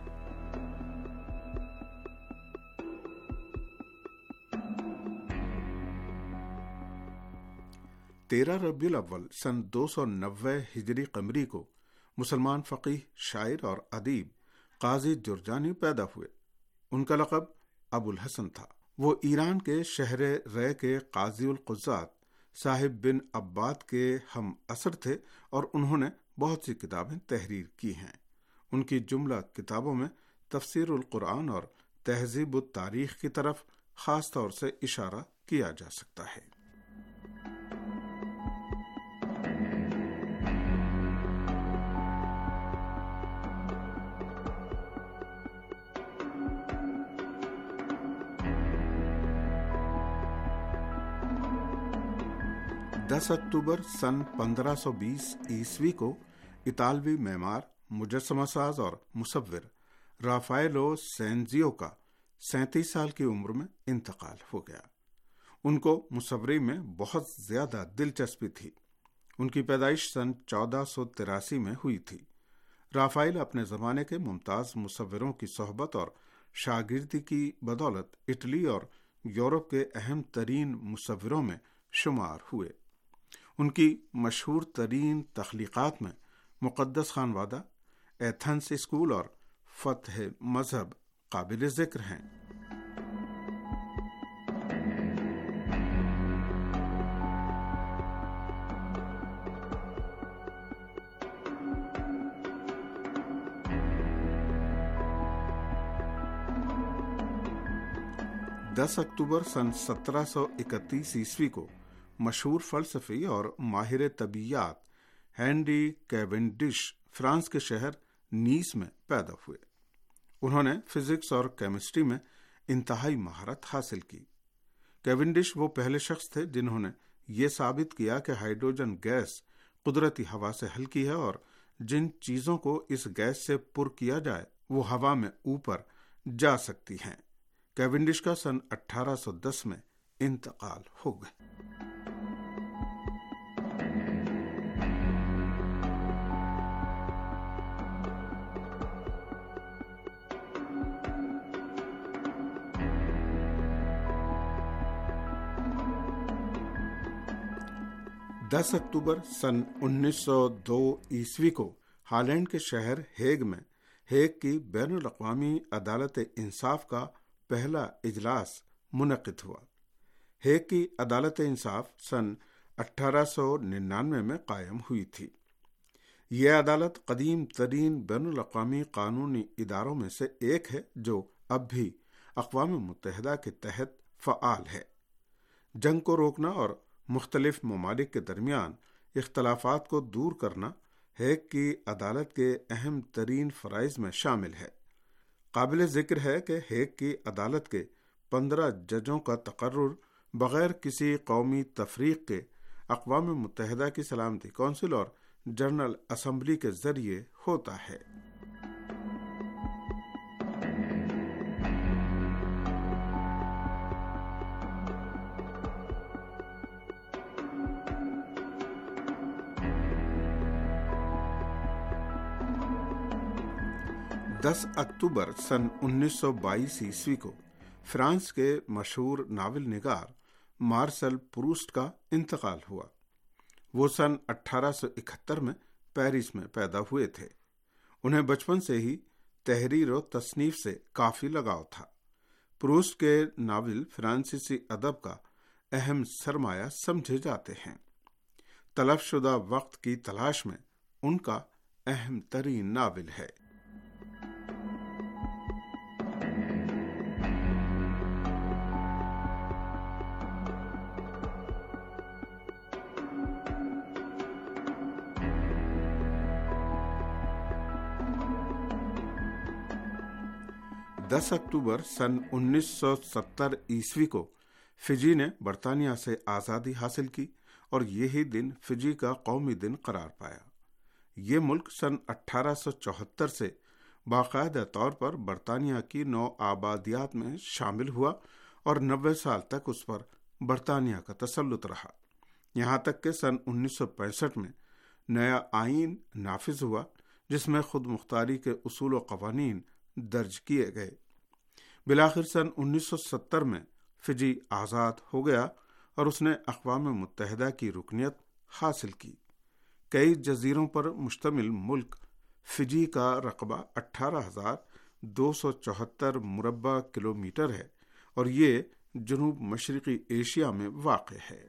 تیرہ ربیع الاول سن دو سو نوے ہجری قمری کو مسلمان فقیہ، شاعر اور ادیب قاضی جرجانی پیدا ہوئے۔ ان کا لقب ابو الحسن تھا۔ وہ ایران کے شہر رے کے قاضی القضات صاحب بن عباد کے ہم عصر تھے، اور انہوں نے بہت سی کتابیں تحریر کی ہیں۔ ان کی جملہ کتابوں میں تفسیر القرآن اور تہذیب التاریخ کی طرف خاص طور سے اشارہ کیا جا سکتا ہے۔ دس اکتوبر سن پندرہ سو بیس عیسوی کو اطالوی معمار، مجسمہ ساز اور مصور رافائیلو سینزیو کا سینتیس سال کی عمر میں انتقال ہو گیا۔ ان کو مصوری میں بہت زیادہ دلچسپی تھی۔ ان کی پیدائش سن چودہ سو تراسی میں ہوئی تھی۔ رافائیل اپنے زمانے کے ممتاز مصوروں کی صحبت اور شاگردی کی بدولت اٹلی اور یورپ کے اہم ترین مصوروں میں شمار ہوئے۔ ان کی مشہور ترین تخلیقات میں مقدس خانوادہ، ایتھنس اسکول اور فتح مذہب قابل ذکر ہیں۔ دس اکتوبر سن سترہ سو اکتیس عیسوی کو مشہور فلسفی اور ماہر طبیعیات ہینری کیونڈش فرانس کے شہر نیس میں پیدا ہوئے۔ انہوں نے فزکس اور کیمسٹری میں انتہائی مہارت حاصل کی۔ کیونڈش وہ پہلے شخص تھے جنہوں نے یہ ثابت کیا کہ ہائیڈروجن گیس قدرتی ہوا سے ہلکی ہے، اور جن چیزوں کو اس گیس سے پر کیا جائے وہ ہوا میں اوپر جا سکتی ہیں۔ کیونڈش کا سن اٹھارہ سو دس میں انتقال ہو گیا۔ دس اکتوبر سن انیس سو دو عیسوی کو ہالینڈ کے شہر ہیگ میں ہیگ کی بین الاقوامی عدالت انصاف کا پہلا اجلاس منعقد ہوا۔ ہیگ کی عدالت انصاف سن اٹھارہ سو ننانوے میں قائم ہوئی تھی۔ یہ عدالت قدیم ترین بین الاقوامی قانونی اداروں میں سے ایک ہے جو اب بھی اقوام متحدہ کے تحت فعال ہے۔ جنگ کو روکنا اور مختلف ممالک کے درمیان اختلافات کو دور کرنا ہیگ کی عدالت کے اہم ترین فرائض میں شامل ہے۔ قابل ذکر ہے کہ ہیگ کی عدالت کے پندرہ ججوں کا تقرر بغیر کسی قومی تفریق کے اقوام متحدہ کی سلامتی کونسل اور جنرل اسمبلی کے ذریعے ہوتا ہے۔ دس اکتوبر سن انیس سو بائیس عیسوی کو فرانس کے مشہور ناول نگار مارسل پروسٹ کا انتقال ہوا۔ وہ سن اٹھارہ سو اکہتر میں پیرس میں پیدا ہوئے تھے۔ انہیں بچپن سے ہی تحریر و تصنیف سے کافی لگاؤ تھا۔ پروسٹ کے ناول فرانسیسی ادب کا اہم سرمایہ سمجھے جاتے ہیں۔ تلف شدہ وقت کی تلاش میں ان کا اہم ترین ناول ہے۔ دس اکتوبر سن انیس سو ستر عیسوی کو فجی نے برطانیہ سے آزادی حاصل کی اور یہی دن فجی کا قومی دن قرار پایا۔ یہ ملک سن اٹھارہ سو چوہتر سے باقاعدہ طور پر برطانیہ کی نو آبادیات میں شامل ہوا اور نوے سال تک اس پر برطانیہ کا تسلط رہا، یہاں تک کہ سن انیس سو پینسٹھ میں نیا آئین نافذ ہوا جس میں خود مختاری کے اصول و قوانین درج کیے گئے۔ بالآخر سن انیس سو ستر میں فجی آزاد ہو گیا اور اس نے اقوام متحدہ کی رکنیت حاصل کی۔ کئی جزیروں پر مشتمل ملک فجی کا رقبہ اٹھارہ ہزار دو سو چوہتر مربع کلومیٹر ہے اور یہ جنوب مشرقی ایشیا میں واقع ہے۔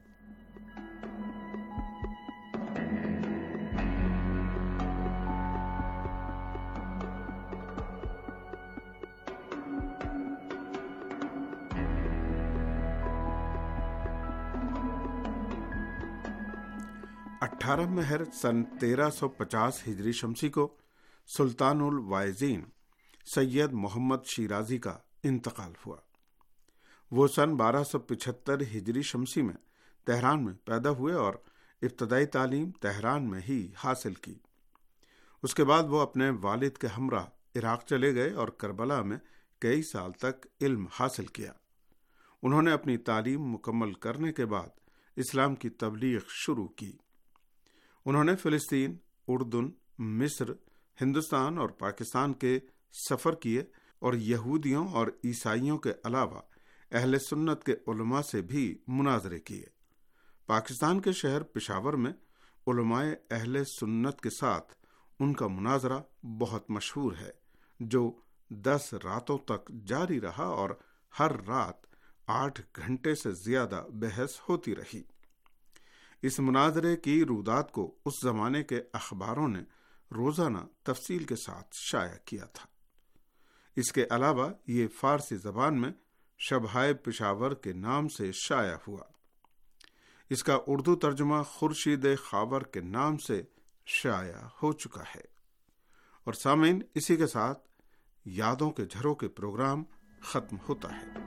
اٹھارہ مہر سن تیرہ سو پچاس ہجری شمسی کو سلطان الوائزین سید محمد شیرازی کا انتقال ہوا۔ وہ سن بارہ سو پچہتر ہجری شمسی میں تہران میں پیدا ہوئے اور ابتدائی تعلیم تہران میں ہی حاصل کی۔ اس کے بعد وہ اپنے والد کے ہمراہ عراق چلے گئے اور کربلا میں کئی سال تک علم حاصل کیا۔ انہوں نے اپنی تعلیم مکمل کرنے کے بعد اسلام کی تبلیغ شروع کی۔ انہوں نے فلسطین، اردن، مصر، ہندوستان اور پاکستان کے سفر کیے اور یہودیوں اور عیسائیوں کے علاوہ اہل سنت کے علماء سے بھی مناظرے کیے۔ پاکستان کے شہر پشاور میں علماء اہل سنت کے ساتھ ان کا مناظرہ بہت مشہور ہے، جو دس راتوں تک جاری رہا اور ہر رات آٹھ گھنٹے سے زیادہ بحث ہوتی رہی۔ اس مناظرے کی رودات کو اس زمانے کے اخباروں نے روزانہ تفصیل کے ساتھ شائع کیا تھا۔ اس کے علاوہ یہ فارسی زبان میں شبہائے پشاور کے نام سے شائع ہوا۔ اس کا اردو ترجمہ خورشید خاور کے نام سے شائع ہو چکا ہے۔ اور سامعین، اسی کے ساتھ یادوں کے جھروں کے پروگرام ختم ہوتا ہے۔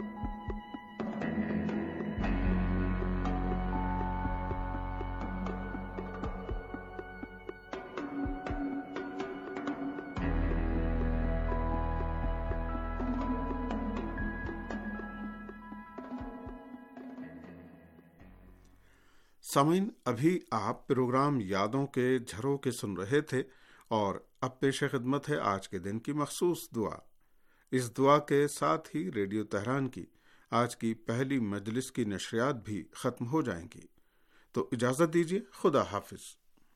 سامعین، ابھی آپ پروگرام یادوں کے جھروں کے سن رہے تھے اور اب پیش خدمت ہے آج کے دن کی مخصوص دعا۔ اس دعا کے ساتھ ہی ریڈیو تہران کی آج کی پہلی مجلس کی نشریات بھی ختم ہو جائیں گی، تو اجازت دیجیے۔ خدا حافظ۔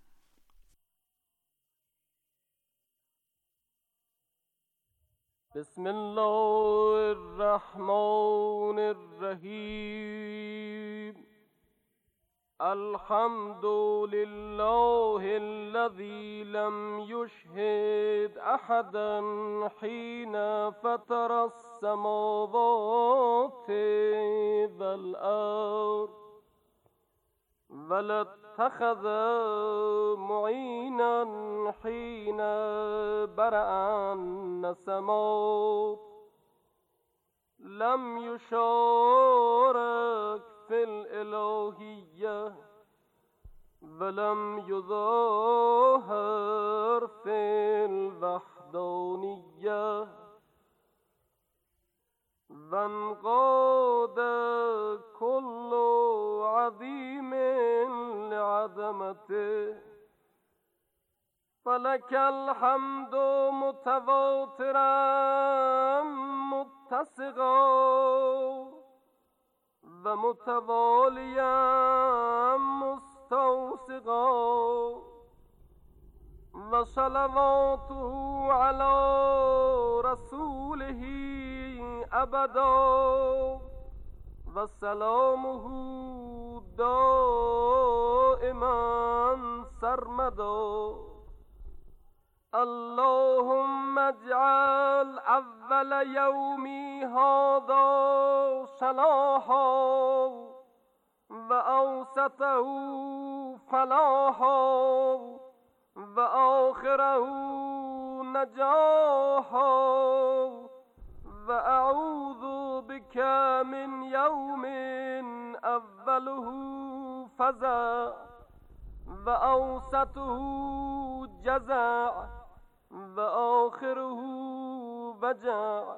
بسم اللہ الرحمن الرحیم۔ الحمد للہ الذی لم یشہد احدا حین فطر السماوات والارض ولا اتخذ معينا حين برأ النسمات لم يشارك في الإلهية ولم يظاهر في الوحدانية وانقاد كل عظيم لعظمته فلك الحمد متواترا متسقا ومتواليا مستوسقا وصلواته على رسوله أبدا وسلامه دائما سرمدا اللهم اجعل أول يومي هذا صلاحا وأوسطه فلاحا وآخره نجاحا وأعوذ بك من يوم أوله فزع وأوسطه جزع وآخره وجع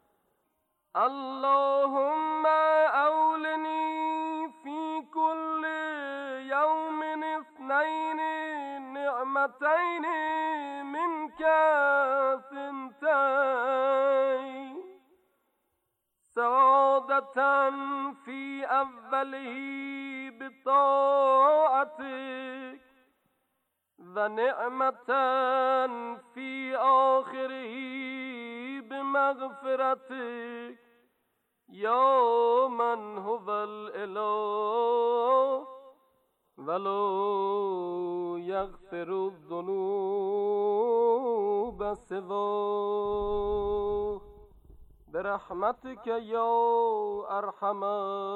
اللهم أولني في كل يوم اثنين نعمتين منك ثنتين سعادة في أوله بطاعتك ونعمة في آخره بمغفرتك يا من هو الإله ولا يغفر الذنوب سواه برحمتك يا أرحم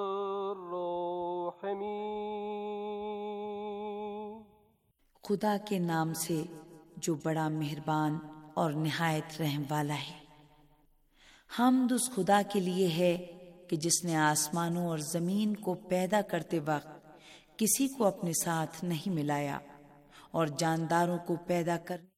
الراحمين खुदा के नाम से जो बड़ा मेहरबान और निहायत रहम वाला है। हमद उस खुदा के लिए है कि जिसने आसमानों और ज़मीन को पैदा करते वक्त किसी को अपने साथ नहीं मिलाया और जानदारों को पैदा कर